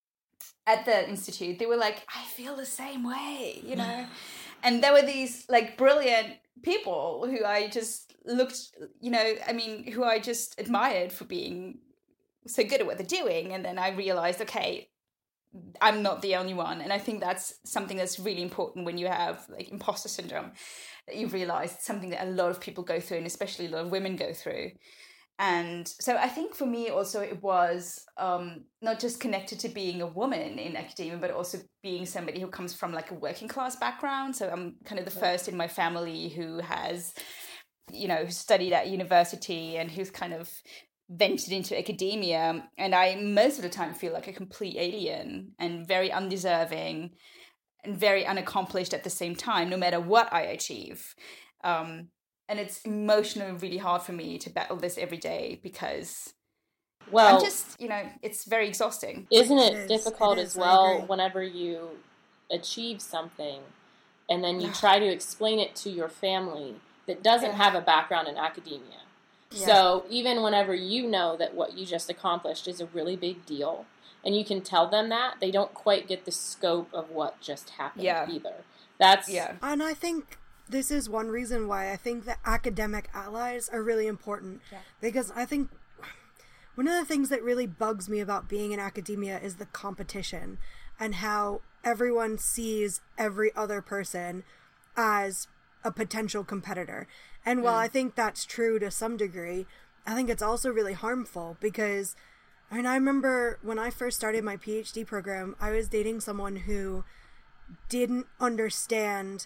at the institute, they were like, I feel the same way, you know? And there were these like brilliant people who I just looked, you know, I mean, who I just admired for being so good at what they're doing. And then I realized, okay, I'm not the only one. And I think that's something that's really important when you have like imposter syndrome, that you realize it's something that a lot of people go through, and especially a lot of women go through. And so I think for me also it was um, not just connected to being a woman in academia, but also being somebody who comes from like a working class background. So I'm kind of the first in my family who has, you know, studied at university and who's kind of ventured into academia. And I most of the time feel like a complete alien and very undeserving and very unaccomplished at the same time, no matter what I achieve. Um, And it's emotionally really hard for me to battle this every day because Well, I'm just, you know, it's very exhausting. isn't it, It is, difficult it as is, I well agree. whenever you achieve something and then you Ugh. try to explain it to your family that doesn't Yeah. have a background in academia? Yeah. So even whenever you know that what you just accomplished is a really big deal and you can tell them that, they don't quite get the scope of what just happened Yeah. either. That's Yeah. And I think this is one reason why I think that academic allies are really important. Yeah. Because I think one of the things that really bugs me about being in academia is the competition and how everyone sees every other person as a potential competitor. And while I think that's true to some degree, I think it's also really harmful because, I mean, I remember when I first started my PhD program, I was dating someone who didn't understand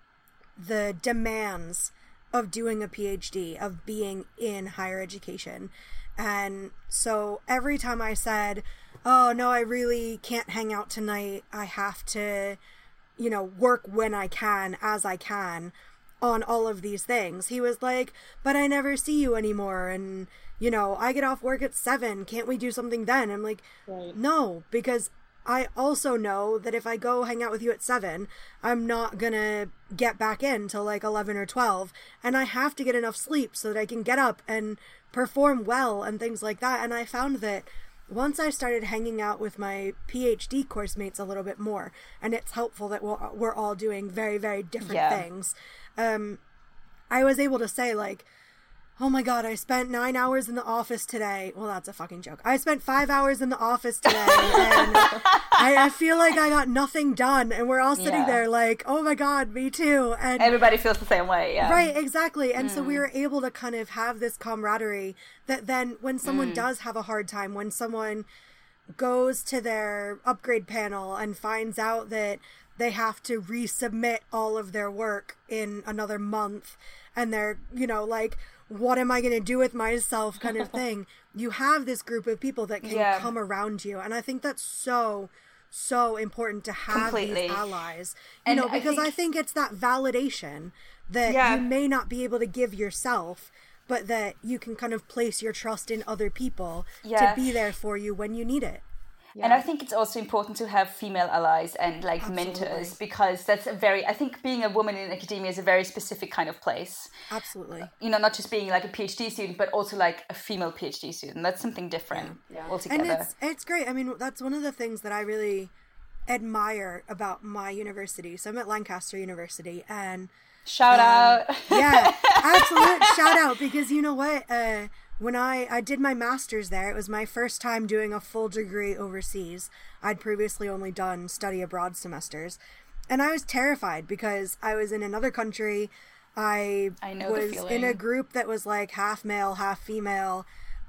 the demands of doing a PhD, of being in higher education. And so every time I said, oh no, I really can't hang out tonight, I have to, you know, work when I can, as I can, on all of these things, he was like, but I never see you anymore, and, you know, I get off work at seven, can't we do something then? I'm like, Right. no, because I also know that if I go hang out with you at seven, I'm not gonna get back in till like eleven or twelve, and I have to get enough sleep so that I can get up and perform well and things like that. And I found that once I started hanging out with my PhD course mates a little bit more, and it's helpful that we're, we're all doing very, very different Yeah. things, um, I was able to say like, oh my God, I spent nine hours in the office today. Well, that's a fucking joke. I spent five hours in the office today, and I, I feel like I got nothing done. And we're all sitting Yeah. there like, oh my God, me too. And Everybody feels the same way, yeah. right, exactly. And mm. so we were able to kind of have this camaraderie that then when someone mm. does have a hard time, when someone goes to their upgrade panel and finds out that they have to resubmit all of their work in another month, and they're, you know, like, what am I going to do with myself kind of thing. You have this group of people that can yeah. come around you. And I think that's so, so important to have Completely. These allies. You and know, because I think, I think it's that validation that yeah. you may not be able to give yourself, but that you can kind of place your trust in other people yeah. to be there for you when you need it. Yeah. And I think it's also important to have female allies and like Absolutely. mentors, because that's a very, I think being a woman in academia is a very specific kind of place. Absolutely. You know, not just being like a PhD student, but also like a female PhD student. That's something different yeah. Yeah. altogether. And it's, it's great. I mean, that's one of the things that I really admire about my university. So I'm at Lancaster University, and shout um, out. Yeah, absolute shout out, because you know what? Uh, When I, I did my master's there, it was my first time doing a full degree overseas. I'd previously only done study abroad semesters. And I was terrified because I was in another country. I, I know was the feeling. in a group that was like half male, half female.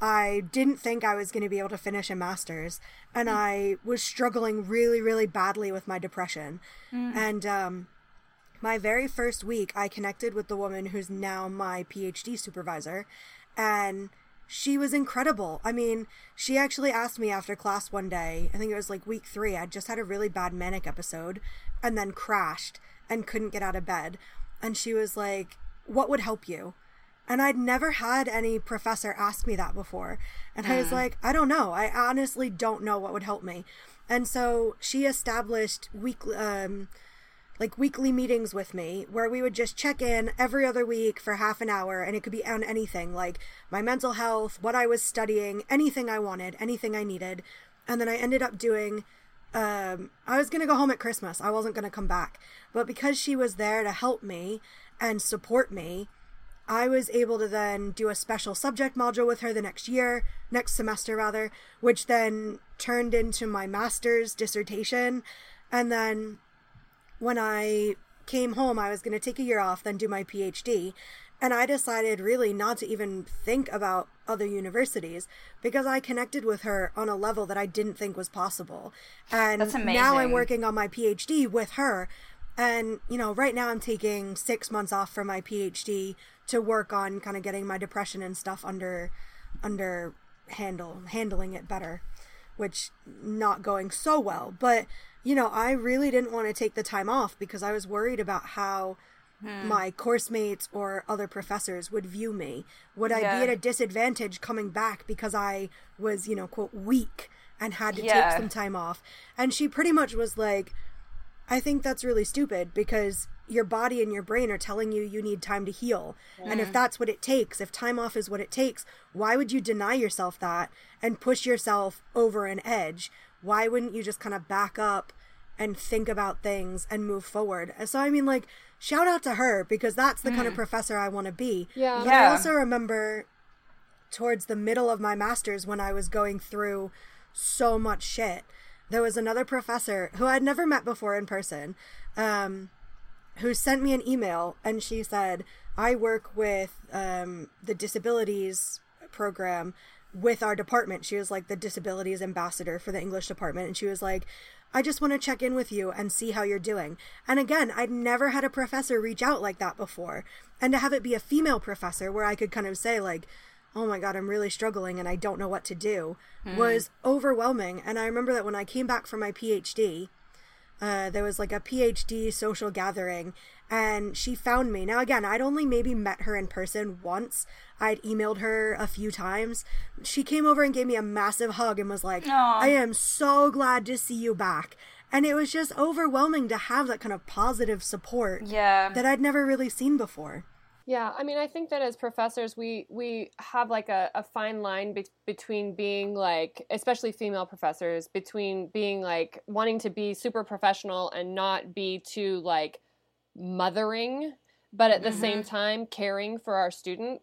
I didn't think I was going to be able to finish a master's. And mm. I was struggling really, really badly with my depression. Mm. And um, my very first week, I connected with the woman who's now my PhD supervisor. And she was incredible. I mean, she actually asked me after class one day, I think it was like week three, I'd just had a really bad manic episode and then crashed and couldn't get out of bed. And she was like, what would help you? And I'd never had any professor ask me that before. And mm. I was like, I don't know. I honestly don't know what would help me. And so she established weekly, um, like weekly meetings with me where we would just check in every other week for half an hour, and it could be on anything, like my mental health, what I was studying, anything I wanted, anything I needed. And then I ended up doing, um, I was going to go home at Christmas. I wasn't going to come back. But because she was there to help me and support me, I was able to then do a special subject module with her the next year, next semester rather, which then turned into my master's dissertation. And then when I came home, I was going to take a year off, then do my PhD. And I decided really not to even think about other universities because I connected with her on a level that I didn't think was possible. And That's amazing. Now I'm working on my PhD with her. And, you know, right now I'm taking six months off from my PhD to work on kind of getting my depression and stuff under, under handle, handling it better, which not going so well. But you know, I really didn't want to take the time off because I was worried about how hmm. my course mates or other professors would view me. Would I yeah. be at a disadvantage coming back because I was, you know, quote, weak and had to yeah. take some time off? And she pretty much was like, I think that's really stupid because your body and your brain are telling you you need time to heal. Mm. And if that's what it takes, if time off is what it takes, why would you deny yourself that and push yourself over an edge? Why wouldn't you just kind of back up and think about things and move forward? So, I mean, like, shout out to her because that's the mm. kind of professor I want to be. Yeah. But yeah. I also remember towards the middle of my master's when I was going through so much shit, there was another professor who I'd never met before in person, um, who sent me an email and she said, I work with um, the disabilities program with our department. She was like the disabilities ambassador for the English department. And she was like, I just want to check in with you and see how you're doing. And again, I'd never had a professor reach out like that before. And to have it be a female professor where I could kind of say like, oh my God, I'm really struggling and I don't know what to do mm. was overwhelming. And I remember that when I came back from my PhD, uh, there was like a PhD social gathering and she found me. Now, again, I'd only maybe met her in person once. I'd emailed her a few times. She came over and gave me a massive hug and was like, Aww. I am so glad to see you back. And it was just overwhelming to have that kind of positive support yeah. that I'd never really seen before. Yeah, I mean, I think that as professors, we we have like a, a fine line be- between being like, especially female professors, between being like wanting to be super professional and not be too like mothering, but at the mm-hmm. same time caring for our students.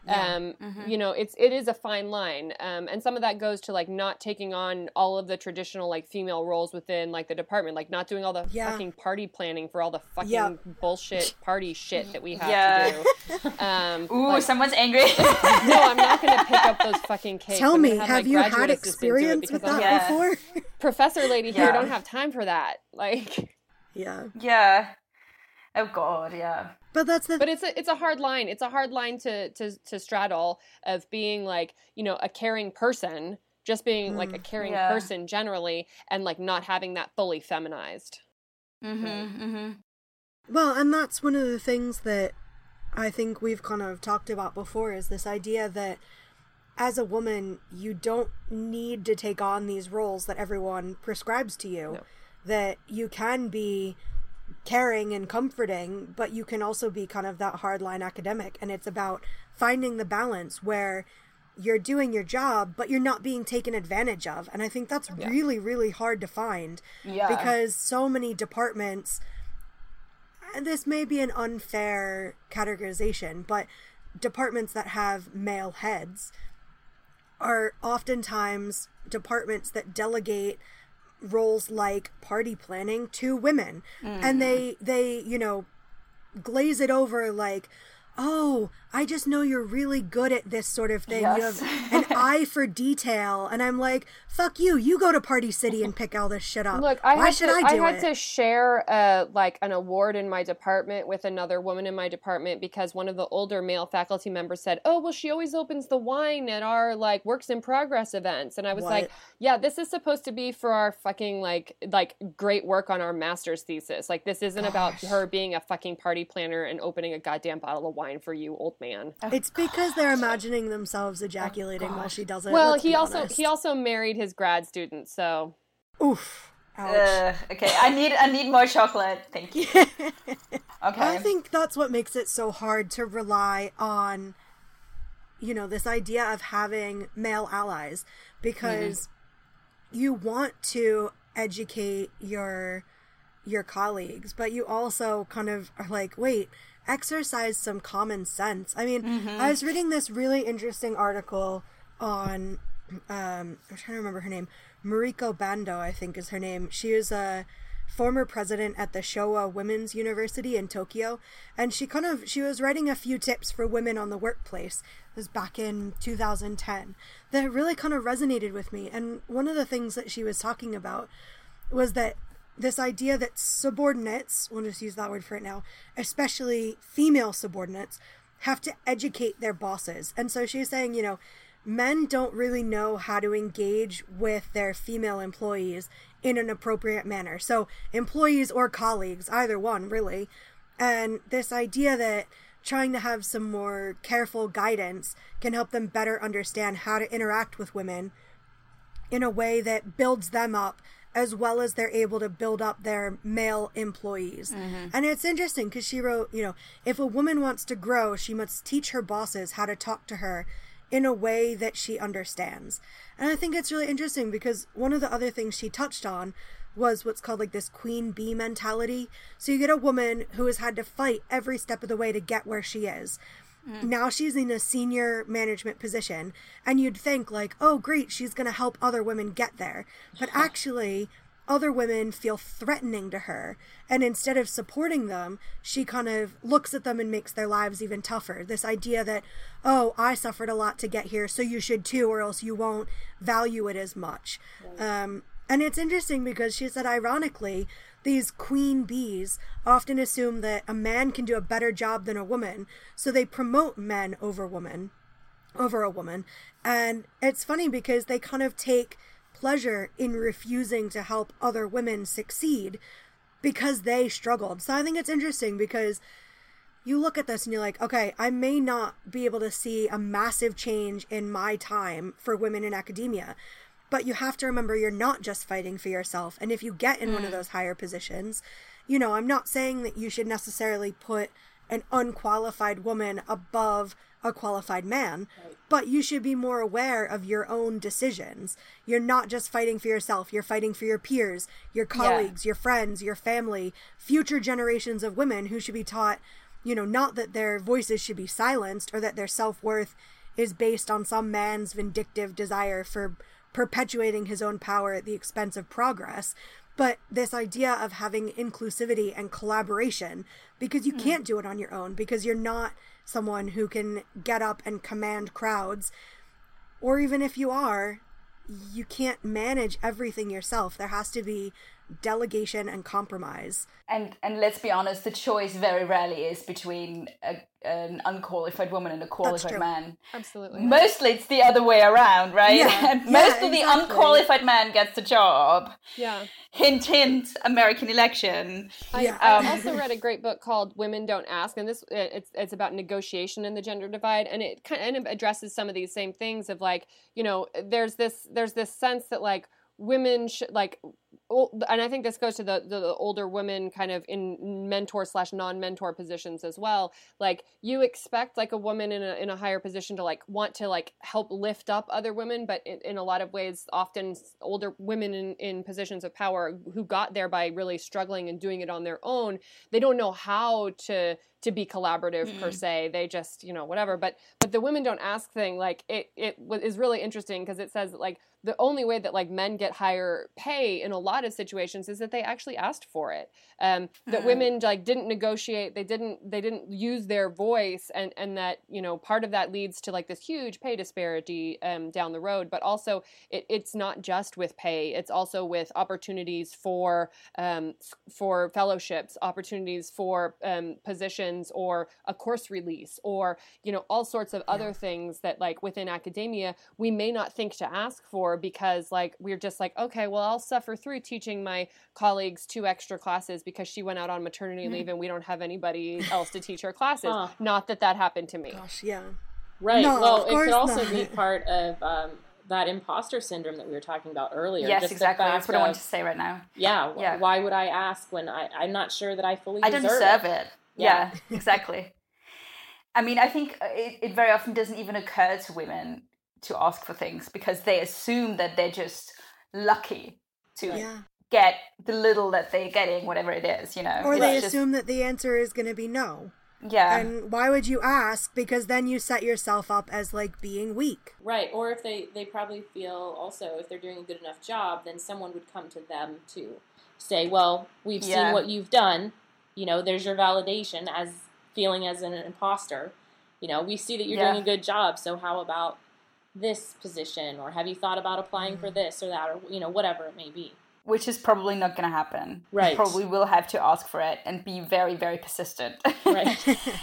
Yeah. Um, Mm-hmm. you know, it's it is a fine line, um, and some of that goes to like not taking on all of the traditional like female roles within like the department, like not doing all the Yeah. fucking party planning for all the fucking Yeah. bullshit party shit that we have Yeah. to do. Um, Ooh, like, someone's angry. no, I'm not going to pick up those fucking cakes. Tell I'm me, gonna have, have my you had graduate assistant do it experience because with I'm that Yeah. before? professor lady here. Yeah. Don't have time for that. Like. Yeah. Yeah. Oh God, yeah. But that's the But it's a it's a hard line. It's a hard line to to to straddle of being like, you know, a caring person, just being like a caring Yeah. person generally, and like not having that fully feminized. Mm-hmm. Mm-hmm. Well, and that's one of the things that I think we've kind of talked about before is this idea that as a woman, you don't need to take on these roles that everyone prescribes to you. No. That you can be caring and comforting, but you can also be kind of that hardline academic. And it's about finding the balance where you're doing your job, but you're not being taken advantage of. And I think that's Yeah. really, really hard to find. Yeah. Because so many departments, and this may be an unfair categorization, but departments that have male heads are oftentimes departments that delegate roles like party planning to women. Mm. And they, they, you know, glaze it over like, oh, I just know you're really good at this sort of thing. Yes. You have an eye for detail. And I'm like, fuck you. You go to Party City and pick all this shit up. Look, I Why had should to, I do had it? to share uh like an award in my department with another woman in my department because one of the older male faculty members said, "Oh, well, she always opens the wine at our like works in progress events," and I was What? like, "Yeah, this is supposed to be for our fucking like like great work on our master's thesis. Like, this isn't about her being a fucking party planner and opening a goddamn bottle of wine for you, old man." It's because they're imagining themselves ejaculating while she does it. Well, let's he be also honest. he also married his grad student, so Oof. Ouch. Uh, okay, I need I need more chocolate. Thank you. Okay. I think that's what makes it so hard to rely on, you know, this idea of having male allies, because you want to educate your your colleagues, but you also kind of are like, wait, exercise some common sense. I mean, I was reading this really interesting article on, um, I'm trying to remember her name, Mariko Bando, I think is her name. She is a former president at the Showa Women's University in Tokyo, and she kind of, she was writing a few tips for women on the workplace. It was back in two thousand ten that really kind of resonated with me. And one of the things that she was talking about was that this idea that subordinates, we'll just use that word for it now, especially female subordinates, have to educate their bosses. And so she's saying, you know, men don't really know how to engage with their female employees in an appropriate manner. So employees or colleagues, either one, really. And this idea that trying to have some more careful guidance can help them better understand how to interact with women in a way that builds them up, as well as they're able to build up their male employees. Mm-hmm. And it's interesting because she wrote, you know, if a woman wants to grow, she must teach her bosses how to talk to her in a way that she understands. And I think it's really interesting because one of the other things she touched on was what's called like this queen bee mentality. So you get a woman who has had to fight every step of the way to get where she is. Now she's in a senior management position, and you'd think like, oh great, she's going to help other women get there. But actually, other women feel threatening to her, and instead of supporting them, she kind of looks at them and makes their lives even tougher. This idea that, oh, I suffered a lot to get here, so you should too, or else you won't value it as much. Um, and it's interesting because she said, ironically, these queen bees often assume that a man can do a better job than a woman, so they promote men over women, over a woman. And it's funny because they kind of take pleasure in refusing to help other women succeed because they struggled. So I think it's interesting because you look at this and you're like, okay, I may not be able to see a massive change in my time for women in academia, but you have to remember you're not just fighting for yourself. And if you get in mm. one of those higher positions, you know, I'm not saying that you should necessarily put an unqualified woman above a qualified man, right. But you should be more aware of your own decisions. You're not just fighting for yourself. You're fighting for your peers, your colleagues, yeah. your friends, your family, future generations of women who should be taught, you know, not that their voices should be silenced or that their self-worth is based on some man's vindictive desire for perpetuating his own power at the expense of progress, but this idea of having inclusivity and collaboration, because you mm. can't do it on your own, because you're not someone who can get up and command crowds, or even if you are, you can't manage everything yourself. There has to be delegation and compromise. And and let's be honest, the choice very rarely is between a, an unqualified woman and a qualified man. Absolutely. Mostly it's the other way around, right? Yeah. And Yeah, most of the exactly. unqualified man gets the job. Yeah. Hint, hint, American election. I, Yeah. I Um, also read a great book called Women Don't Ask, and this it's it's about negotiation in the gender divide, and it kind of addresses some of these same things of like, you know, there's this there's this sense that like women should like, and I think this goes to the, the, the older women kind of in mentor slash non-mentor positions as well. Like you expect like a woman in a, in a higher position to like want to like help lift up other women. But in, in a lot of ways, often older women in, in positions of power who got there by really struggling and doing it on their own, they don't know how to to be collaborative mm-hmm. per se. They just, you know, whatever. But but the women don't ask thing, like it, it is really interesting because it says that, like, the only way that like men get higher pay in a lot of situations is that they actually asked for it. Um, that mm. women like didn't negotiate, they didn't they didn't use their voice, and and that, you know, part of that leads to like this huge pay disparity um, down the road. But also it, it's not just with pay; it's also with opportunities for um, for fellowships, opportunities for um, positions, or a course release, or, you know, all sorts of yeah. other things that like within academia we may not think to ask for, because like we're just like, okay, well, I'll suffer through teaching my colleagues two extra classes because she went out on maternity mm-hmm. leave and we don't have anybody else to teach her classes. Huh. Not that that happened to me. Gosh, yeah. Right. No, well, it could also not. be part of um, that imposter syndrome that we were talking about earlier. Yes, Just exactly. That's what of, I wanted to say right now. Yeah, yeah. Why would I ask when I, I'm not sure that I fully I deserve don't deserve it? it. Yeah, yeah exactly. I mean, I think it, it very often doesn't even occur to women to ask for things because they assume that they're just lucky to yeah. get the little that they're getting, whatever it is, you know. Or it's they just, assume that the answer is going to be no. Yeah. And why would you ask? Because then you set yourself up as like being weak. Right. Or if they, they probably feel also if they're doing a good enough job, then someone would come to them to say, well, we've yeah. seen what you've done. You know, there's your validation as feeling as an imposter. You know, we see that you're yeah. doing a good job. So how about this position, or have you thought about applying for this or that, or, you know, whatever it may be. Which is probably not going to happen. Right. You probably will have to ask for it and be very, very persistent. Right.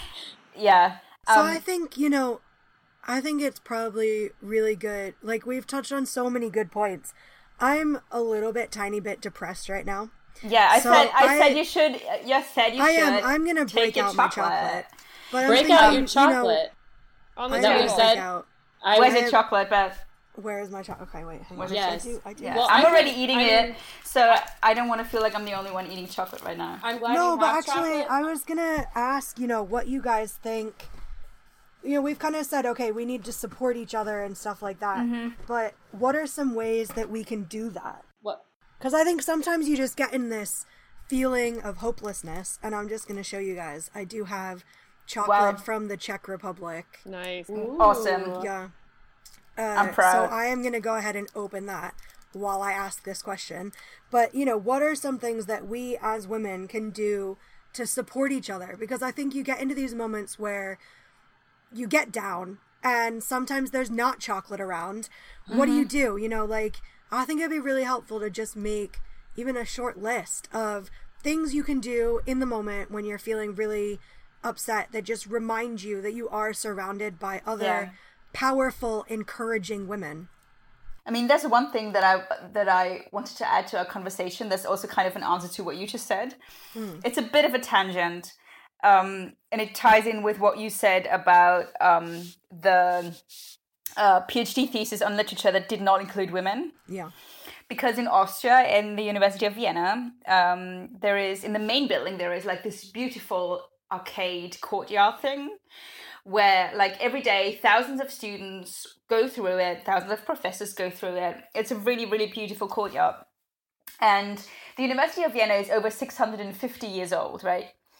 yeah. So um, I think, you know, I think it's probably really good. Like, we've touched on so many good points. I'm a little bit, tiny bit depressed right now. Yeah, I so said I, I said you should. You said you I should. am. I'm going to break out my chocolate. But break I'm out thinking, your chocolate. You know, On the I that am what gonna you break said? out. I Where's have, the chocolate, Beth? Where is my chocolate? Okay, wait. Hang on. Yes. I do. I do. Yeah. Well, I'm I already think- eating I it, mean- so I don't want to feel like I'm the only one eating chocolate right now. I'm glad No, you but have actually, chocolate. I was gonna ask, you know, what you guys think. You know, we've kind of said, okay, we need to support each other and stuff like that. Mm-hmm. But what are some ways that we can do that? What? Because I think sometimes you just get in this feeling of hopelessness, and I'm just gonna show you guys. I do have chocolate Wow. from the Czech Republic. Nice. Ooh. Awesome. Yeah. Uh, I'm proud. So I am gonna go ahead and open that while I ask this question. But, you know, what are some things that we as women can do to support each other? Because I think you get into these moments where you get down and sometimes there's not chocolate around. Mm-hmm. What do you do? You know, like, I think it'd be really helpful to just make even a short list of things you can do in the moment when you're feeling really upset that just remind you that you are surrounded by other Yeah. powerful, encouraging women. I mean, there's one thing that I that I wanted to add to our conversation. That's also kind of an answer to what you just said. Mm. It's a bit of a tangent, um, and it ties in with what you said about um, the uh, PhD thesis on literature that did not include women. Yeah. Because in Austria, in the University of Vienna, um, there is, in the main building, there is like this beautiful arcade courtyard thing where like every day thousands of students go through it, thousands of professors go through it. It's a really, really beautiful courtyard. And the University of Vienna is over six hundred fifty years old, right?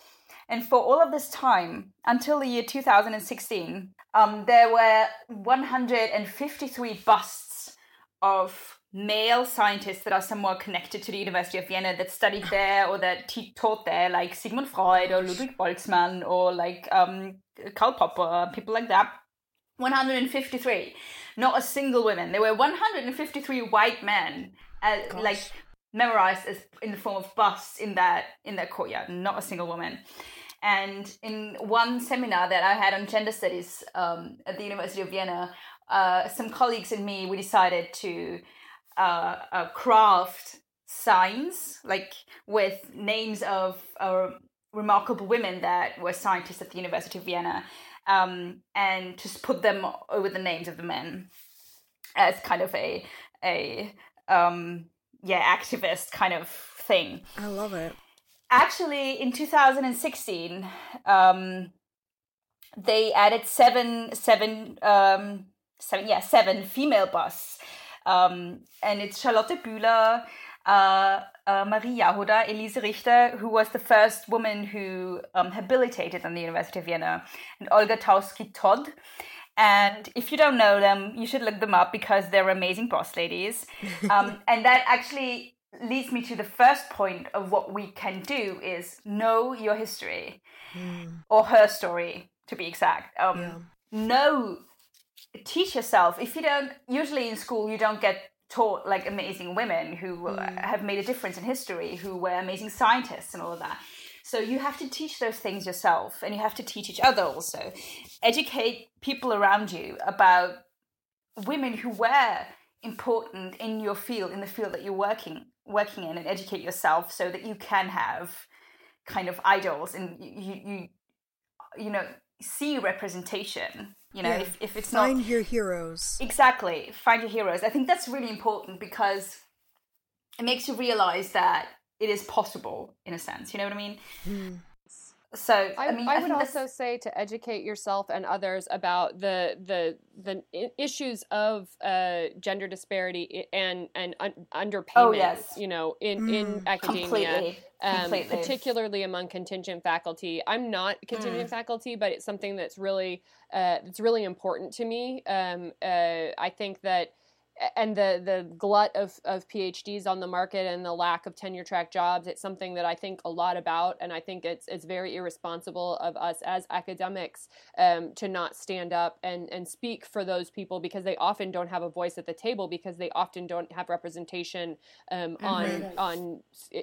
And for all of this time, until the year two thousand sixteen, um, there were one hundred fifty-three busts of male scientists that are somewhat connected to the University of Vienna that studied there or that te- taught there, like Sigmund Freud or Ludwig Boltzmann or like um, Karl Popper, people like that. one hundred fifty-three. Not a single woman. There were one hundred fifty-three white men, uh, like memorized as in the form of busts in that in that courtyard. Not a single woman. And in one seminar that I had on gender studies um, at the University of Vienna, uh, some colleagues and me, we decided to uh, uh, craft signs, like with names of uh, remarkable women that were scientists at the University of Vienna, um, and just put them over the names of the men as kind of a a um, yeah activist kind of thing. I love it. Actually, in two thousand sixteen, um, they added seven, seven, um, seven, yeah, seven female busts, um, and it's Charlotte Bühler, uh, uh, Marie Jahoda, Elise Richter, who was the first woman who um, habilitated on the University of Vienna, and Olga Taussky-Todd. And if you don't know them, you should look them up because they're amazing boss ladies. Um, and that actually leads me to the first point of what we can do is know your history mm. or her story, to be exact. Um, yeah. Know, teach yourself. If you don't, usually in school, you don't get taught like amazing women who mm. have made a difference in history, who were amazing scientists and all of that. So you have to teach those things yourself, and you have to teach each other also. Educate people around you about women who were important in your field, in the field that you're working working in, and educate yourself so that you can have kind of idols and you you you know see representation. You know, yeah. if, if it's find not find your heroes. Exactly. Find your heroes. I think that's really important because it makes you realize that it is possible in a sense. You know what I mean? Mm. So I, I mean, I, I would also that's... say to educate yourself and others about the the the issues of uh, gender disparity and and un- underpayment. Oh, yes. You know, in, mm. in academia, completely. Um, completely. particularly among contingent faculty. I'm not contingent mm. faculty, but it's something that's really uh, it's really important to me. Um, uh, I think that. And the, the glut of, of PhDs on the market and the lack of tenure track jobs, it's something that I think a lot about. And I think it's it's very irresponsible of us as academics um, to not stand up and, and speak for those people because they often don't have a voice at the table because they often don't have representation um, on mm-hmm. on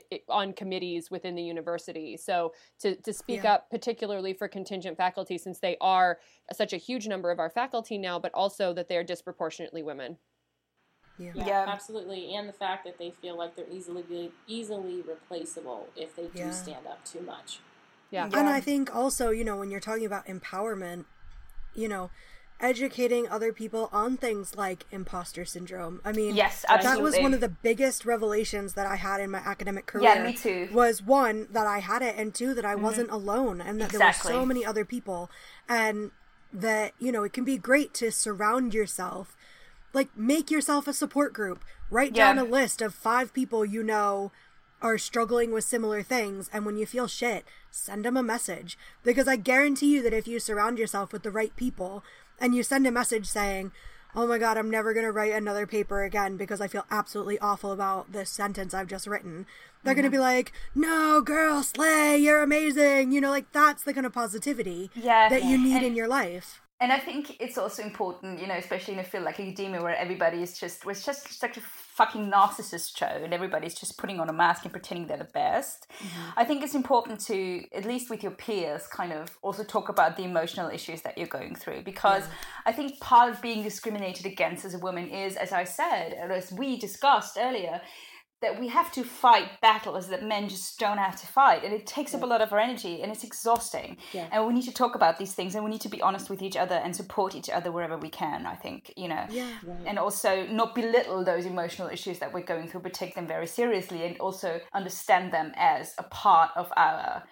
on committees within the university. So to, to speak yeah. up, particularly for contingent faculty, since they are such a huge number of our faculty now, but also that they're disproportionately women. Yeah. Yeah, yeah, absolutely. And the fact that they feel like they're easily easily replaceable if they do yeah. stand up too much. Yeah. And I think also, you know, when you're talking about empowerment, you know, educating other people on things like imposter syndrome. I mean, yes, absolutely. That was one of the biggest revelations that I had in my academic career. Yeah, me too. Was one, that I had it, and two, that I mm-hmm. wasn't alone, and that exactly. there were so many other people, and that, you know, it can be great to surround yourself. Like, make yourself a support group. Write yeah. down a list of five people you know are struggling with similar things, and when you feel shit, send them a message. Because I guarantee you that if you surround yourself with the right people, and you send a message saying, oh my god, I'm never going to write another paper again because I feel absolutely awful about this sentence I've just written, they're mm-hmm. going to be like, no, girl, slay, you're amazing. You know, like, that's the kind of positivity yeah. that you need and- in your life. And I think it's also important, you know, especially in a field like academia where everybody is just, it's just such a fucking narcissist show and everybody's just putting on a mask and pretending they're the best. Mm-hmm. I think it's important to, at least with your peers, kind of also talk about the emotional issues that you're going through. Because yeah. I think part of being discriminated against as a woman is, as I said, or as we discussed earlier, that we have to fight battles that men just don't have to fight. And it takes yeah. up a lot of our energy and it's exhausting. Yeah. And we need to talk about these things and we need to be honest with each other and support each other wherever we can, I think, you know. Yeah. Right. And also not belittle those emotional issues that we're going through, but take them very seriously and also understand them as a part of our,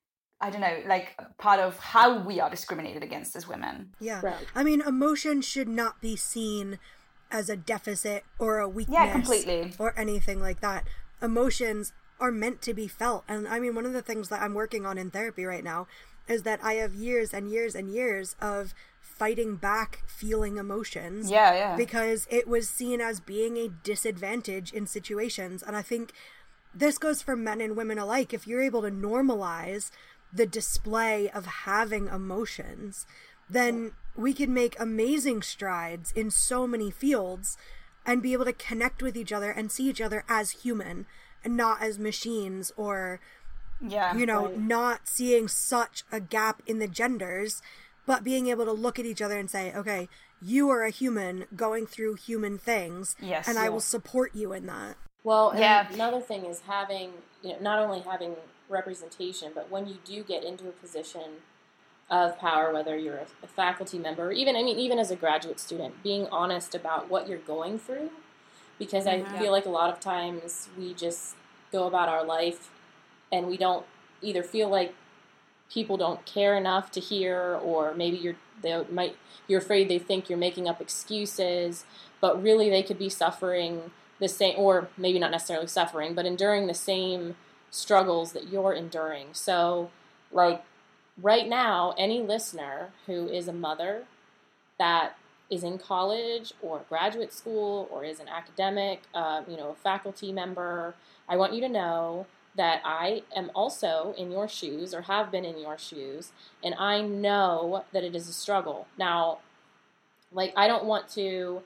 I don't know, like part of how we are discriminated against as women. Yeah. Right. I mean, emotion should not be seen as a deficit or a weakness yeah, completely. or anything like that. Emotions are meant to be felt. And I mean, one of the things that I'm working on in therapy right now is that I have years and years and years of fighting back feeling emotions. Yeah, yeah. Because it was seen as being a disadvantage in situations. And I think this goes for men and women alike. If you're able to normalize the display of having emotions, then we can make amazing strides in so many fields and be able to connect with each other and see each other as human and not as machines, or, yeah, you know, right. not seeing such a gap in the genders, but being able to look at each other and say, okay, you are a human going through human things, yes, and yeah. I will support you in that. Well, and Yeah. another thing is having, you know, not only having representation, but when you do get into a position of power, whether you're a, a faculty member, or even, I mean, even as a graduate student, being honest about what you're going through, because Mm-hmm. I feel like a lot of times we just go about our life and we don't either feel like people don't care enough to hear, or maybe you're they might you're afraid they think you're making up excuses, but really they could be suffering the same, or maybe not necessarily suffering, but enduring the same struggles that you're enduring. So, like, right now, any listener who is a mother that is in college or graduate school or is an academic, uh, you know, a faculty member, I want you to know that I am also in your shoes, or have been in your shoes, and I know that it is a struggle. Now, like, I don't want to,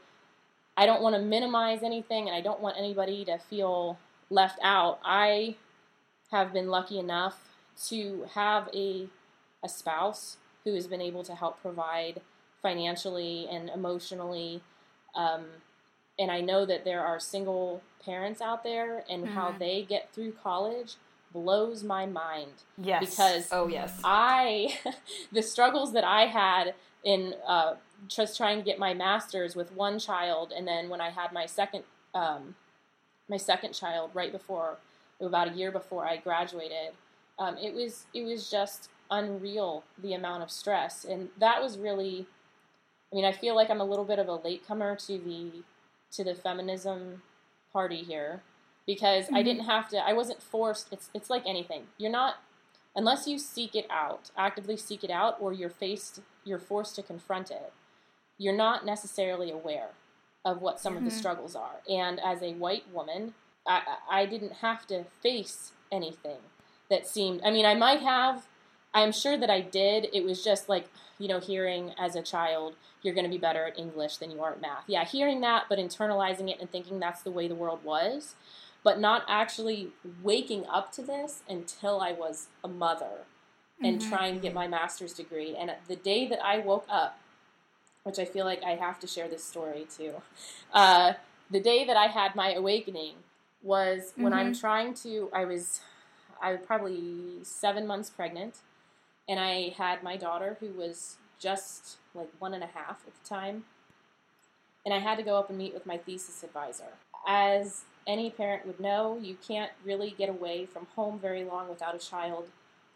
I don't want to minimize anything, and I don't want anybody to feel left out. I have been lucky enough to have a a spouse who has been able to help provide financially and emotionally, um, and I know that there are single parents out there, and Mm-hmm. how they get through college blows my mind. Yes. Because oh yes. I, the struggles that I had in uh, just trying to get my master's with one child, and then when I had my second, um, my second child right before, about a year before I graduated, um, it was it was just unreal, the amount of stress, and that was really, I mean, I feel like I'm a little bit of a latecomer to the to the feminism party here, because mm-hmm. I didn't have to, I wasn't forced. It's it's like anything. You're not, unless you seek it out, actively seek it out, or you're faced, you're forced to confront it, you're not necessarily aware of what some mm-hmm. of the struggles are. And as a white woman, I, I didn't have to face anything that seemed, I mean, I might have, I'm sure that I did. It was just like, you know, hearing as a child, you're going to be better at English than you are at math. Yeah, hearing that, but internalizing it and thinking that's the way the world was, but not actually waking up to this until I was a mother and mm-hmm. trying to get my master's degree. And the day that I woke up, which I feel like I have to share this story too, uh, the day that I had my awakening was when mm-hmm. I'm trying to, I was, I was probably seven months pregnant, and I had my daughter who was just like one and a half at the time, and I had to go up and meet with my thesis advisor. As any parent would know, you can't really get away from home very long without a child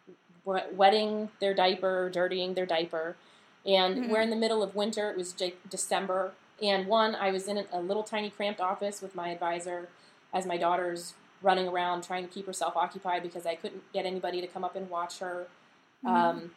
wetting their diaper, dirtying their diaper, and mm-hmm. we're in the middle of winter. It was J- December, and one, I was in a little tiny cramped office with my advisor as my daughter's running around trying to keep herself occupied because I couldn't get anybody to come up and watch her. Mm-hmm. Um,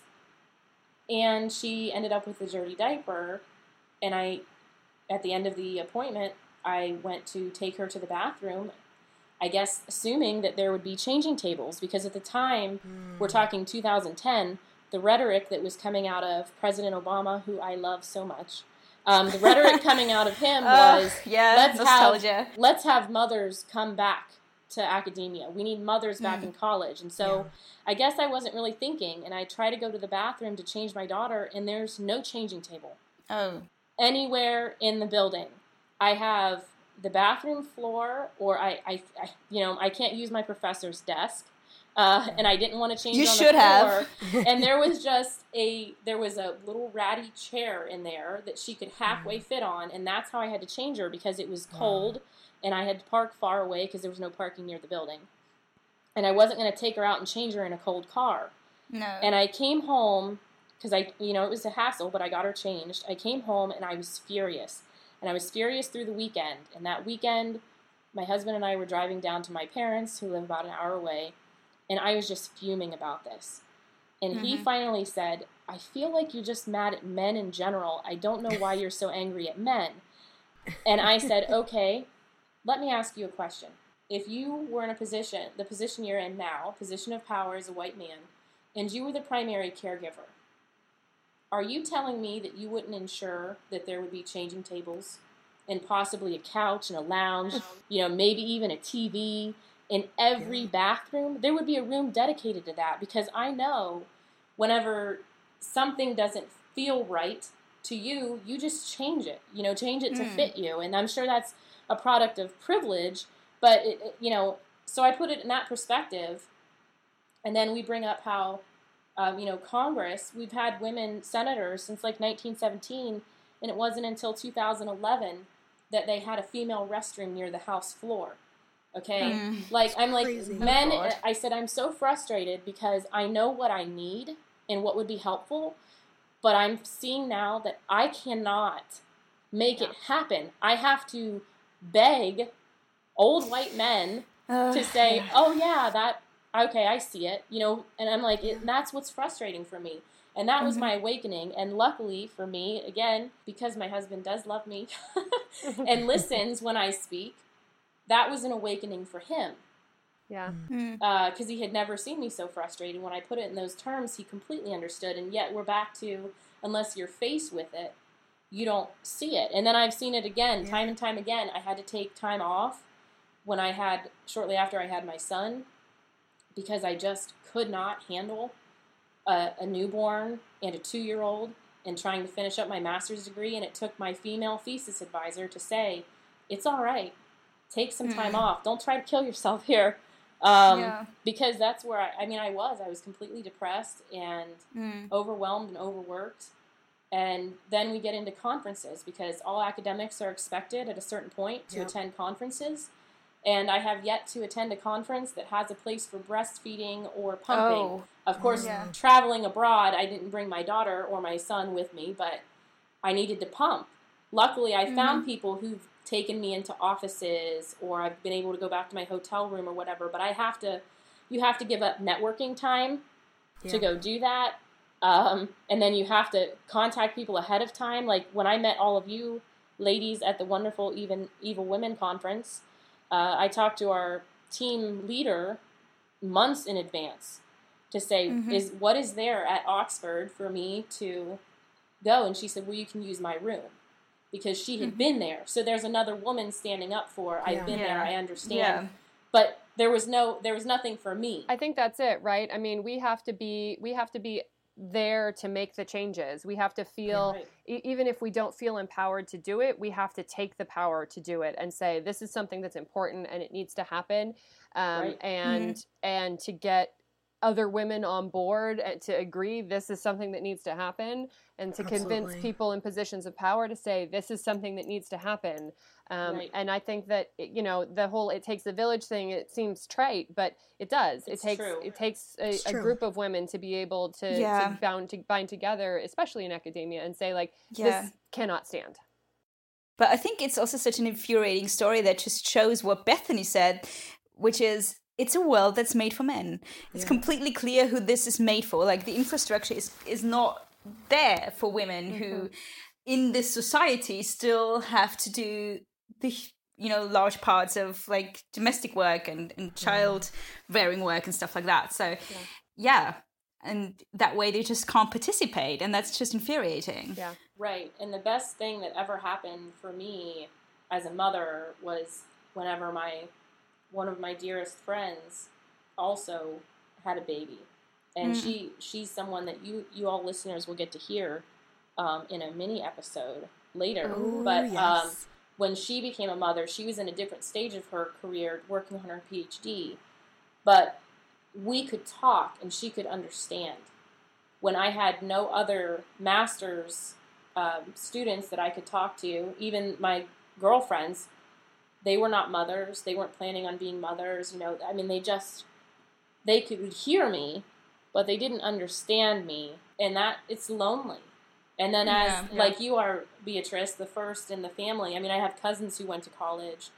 and she ended up with a dirty diaper, and I, at the end of the appointment, I went to take her to the bathroom, I guess assuming that there would be changing tables, because at the time, mm. we're talking two thousand ten, the rhetoric that was coming out of President Obama, who I love so much, um, the rhetoric coming out of him was, uh, yeah, let's, nostalgia. have, let's have mothers come back to academia. We need mothers back mm. in college. And so yeah. I guess I wasn't really thinking, and I try to go to the bathroom to change my daughter, and there's no changing table. Oh. Anywhere in the building. I have the bathroom floor, or I, I, I you know, I can't use my professor's desk, uh, and I didn't want to change you it on should the floor. have. And there was just a, there was a little ratty chair in there that she could halfway fit on, and that's how I had to change her, because it was cold, wow. and I had to park far away because there was no parking near the building. And I wasn't going to take her out and change her in a cold car. No. And I came home, because I, you know, it was a hassle, but I got her changed. I came home, and I was furious. And I was furious through the weekend. And that weekend, my husband and I were driving down to my parents, who live about an hour away, and I was just fuming about this. And mm-hmm. he finally said, I feel like you're just mad at men in general. I don't know why you're so angry at men. And I said, okay, let me ask you a question. If you were in a position, the position you're in now, position of power as a white man, and you were the primary caregiver, are you telling me that you wouldn't ensure that there would be changing tables and possibly a couch and a lounge, you know, maybe even a T V in every yeah. bathroom? There would be a room dedicated to that, because I know whenever something doesn't feel right to you, you just change it, you know, change it to mm. fit you. And I'm sure that's a product of privilege, but, it, it, you know, so I put it in that perspective. And then we bring up how, um, you know, Congress, we've had women senators since like nineteen seventeen, and it wasn't until two thousand eleven that they had a female restroom near the House floor. Okay? Mm. Like, I'm like, Crazy. men, oh, I said, I'm so frustrated because I know what I need and what would be helpful, but I'm seeing now that I cannot make yeah. it happen. I have to beg old white men uh, to say, oh yeah, that, okay, I see it, you know, and I'm like, it, that's what's frustrating for me. And that was mm-hmm. my awakening. And luckily for me, again, because my husband does love me and listens when I speak, that was an awakening for him. Yeah. Because uh, he had never seen me so frustrated. When I put it in those terms, he completely understood. And yet we're back to, unless you're faced with it, you don't see it. And then I've seen it again, yeah. time and time again. I had to take time off when I had, shortly after I had my son, because I just could not handle a, a newborn and a two-year-old and trying to finish up my master's degree. And it took my female thesis advisor to say, it's all right. Take some time mm. off. Don't try to kill yourself here. Um, yeah. Because that's where I, I mean, I was. I was completely depressed and mm. overwhelmed and overworked. And then we get into conferences, because all academics are expected at a certain point to yep. attend conferences. And I have yet to attend a conference that has a place for breastfeeding or pumping. Oh. Of course, yeah. traveling abroad, I didn't bring my daughter or my son with me, but I needed to pump. Luckily, I mm-hmm. found people who've taken me into offices, or I've been able to go back to my hotel room or whatever. But I have to, you have to give up networking time yeah. to go do that. Um, and then you have to contact people ahead of time. Like when I met all of you ladies at the wonderful Even Evil Women conference, uh, I talked to our team leader months in advance to say, mm-hmm. is what is there at Oxford for me to go? And she said, well, you can use my room, because she had mm-hmm. been there. So there's another woman standing up for, I've yeah. been yeah. there, I understand. Yeah. But there was no, there was nothing for me. I think that's it, right? I mean, we have to be, we have to be there to make the changes. We have to feel, yeah, right. e- even if we don't feel empowered to do it, we have to take the power to do it and say, this is something that's important and it needs to happen. Um, right. And, mm-hmm. and to get other women on board and to agree this is something that needs to happen, and to Absolutely. Convince people in positions of power to say this is something that needs to happen. Um, right. And I think that, you know, the whole it takes a village thing, it seems trite, but it does. It's it takes true. It takes a, a group of women to be able to, yeah. to, bound, to bind together, especially in academia, and say, like, yeah. this cannot stand. But I think it's also such an infuriating story that just shows what Bethany said, which is, it's a world that's made for men. It's yeah. completely clear who this is made for. Like, the infrastructure is, is not there for women mm-hmm. who, in this society, still have to do the, you know, large parts of, like, domestic work and, and child yeah. rearing work and stuff like that. So, yeah. yeah. And that way they just can't participate. And that's just infuriating. Yeah. Right. And the best thing that ever happened for me as a mother was whenever my one of my dearest friends also had a baby. And mm. she she's someone that you, you all listeners will get to hear um, in a mini episode later. Ooh, but yes. um, when she became a mother, she was in a different stage of her career, working on her P H D. But we could talk and she could understand. When I had no other master's um, students that I could talk to, even my girlfriends, they were not mothers. They weren't planning on being mothers. You know, I mean, they just, they could hear me, but they didn't understand me. And that, it's lonely. And then as, yeah, yeah. like you are, Beatrice, the first in the family, I mean, I have cousins who went to college,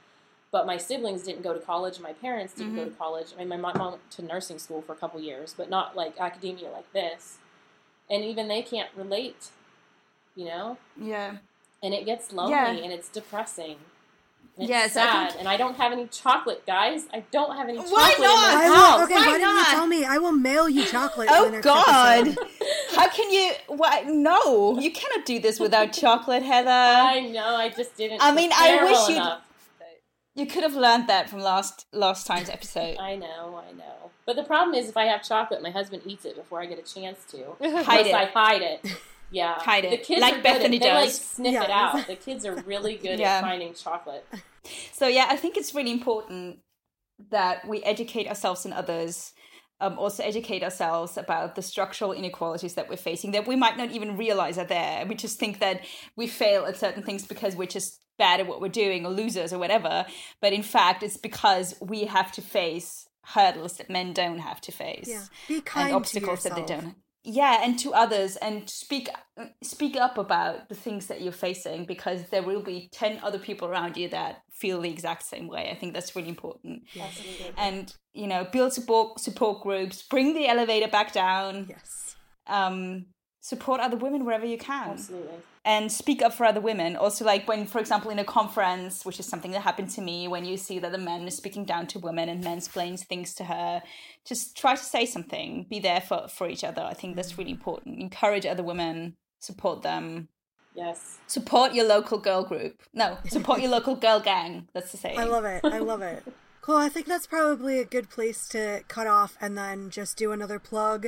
but my siblings didn't go to college. My parents didn't Mm-hmm. go to college. I mean, my mom went to nursing school for a couple years, but not like academia like this. And even they can't relate, you know? Yeah. And it gets lonely Yeah. and it's depressing. And it's Yes, I sad. think- And I don't have any chocolate, guys. I don't have any chocolate Why in not? this I house. will, okay, why why didn't not? you tell me? I will mail you chocolate. for the Oh next God! episode. How can you? What? No, you cannot do this without chocolate, Heather. I know. I just didn't. I mean, I prepare wish well you'd- enough. You could have learned that from last last time's episode. I know, I know. But the problem is, if I have chocolate, my husband eats it before I get a chance to. Hide Unless it. I hide it. Yeah, Hide it. The kids Like are good Bethany at, they like does. sniff Yeah. it out. The kids are really good Yeah. at finding chocolate. So yeah, I think it's really important that we educate ourselves and others. Um, also educate ourselves about the structural inequalities that we're facing that we might not even realize are there. We just think that we fail at certain things because we're just bad at what we're doing or losers or whatever. But in fact, it's because we have to face hurdles that men don't have to face. Yeah. Be kind And obstacles to that they yourself. don't. Yeah, and to others, and speak speak up about the things that you're facing, because there will be ten other people around you that feel the exact same way. I think that's really important. Absolutely. And you know, build support support groups, bring the elevator back down, Yes. um, support other women wherever you can, Absolutely. and speak up for other women. Also, like when, for example, in a conference, which is something that happened to me, when you see that a man is speaking down to women and mansplains things to her, just try to say something. Be there for, for each other. I think that's really important. Encourage other women, support them. Yes. Support your local girl group. No, support your local girl gang. That's the saying. I love it. I love it. Cool. I think that's probably a good place to cut off and then just do another plug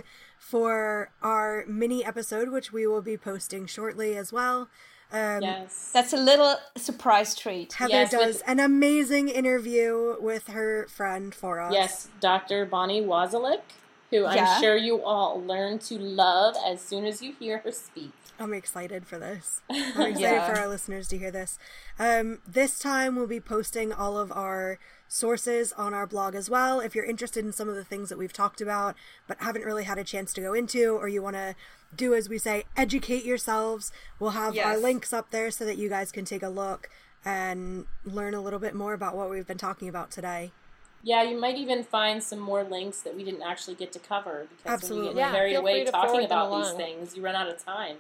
for our mini episode, which we will be posting shortly as well. Um, Yes. That's a little surprise treat. Heather Yes, does with- an amazing interview with her friend for us. Yes, Doctor Bonnie Wazelik, who I'm Yeah. sure you all learn to love as soon as you hear her speak. I'm excited for this. I'm excited Yeah. for our listeners to hear this. Um, this time we'll be posting all of our sources on our blog as well. If you're interested in some of the things that we've talked about but haven't really had a chance to go into, or you want to do, as we say, educate yourselves, we'll have our Yes. links up there so that you guys can take a look and learn a little bit more about what we've been talking about today. Yeah, you might even find some more links that we didn't actually get to cover, because Absolutely. when you get Yeah, carried feel away free to talking forward them about these along. things, you run out of time.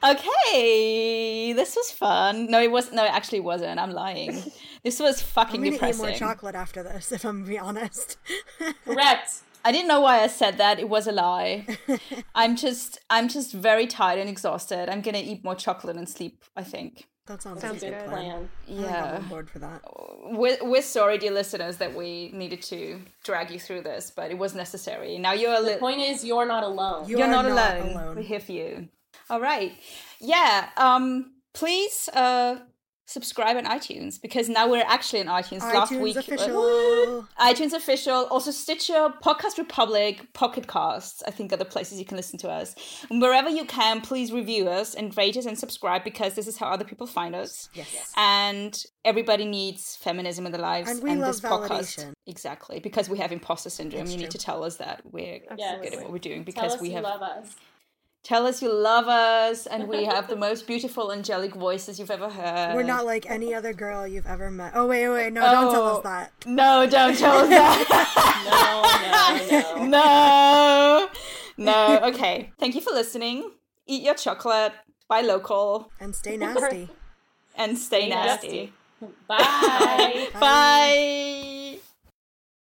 Okay, this was fun. No, it was no, it actually wasn't. I'm lying. This was I'm fucking going to eat depressing. more chocolate after this, if I'm being honest. Correct. I didn't know why I said that. It was a lie. I'm just, I'm just very tired and exhausted. I'm gonna eat more chocolate and sleep, I think. That sounds, Sounds like a good good plan. plan. I think I'm Yeah. on board for that. We're, we're sorry, dear listeners, that we needed to drag you through this, but it was necessary. Now you're a The little. point is, you're not alone. You You're are not, not alone. alone. We're here for you. All right. Yeah. Um. Please uh subscribe on iTunes, because now we're actually on iTunes. Last iTunes week, uh, official. iTunes official, also Stitcher, Podcast Republic, Pocket Casts, I think are the places you can listen to us. And wherever you can, please review us and rate us and subscribe, because this is how other people find us. Yes. And everybody needs feminism in their lives. And we love this podcast, validation. exactly, because we have imposter syndrome. It's you need true. to tell us that we're Yes. good at what we're doing, Tell because us we you have love us. tell us you love us, and we have the most beautiful angelic voices you've ever heard. We're not like any other girl you've ever met. Oh, wait, wait, no, don't tell Oh. us that. No, don't tell us that. No, no, no. No. No. Okay. Thank you for listening. Eat your chocolate. Buy local. And stay nasty. And stay Stay nasty. nasty. Bye. Bye.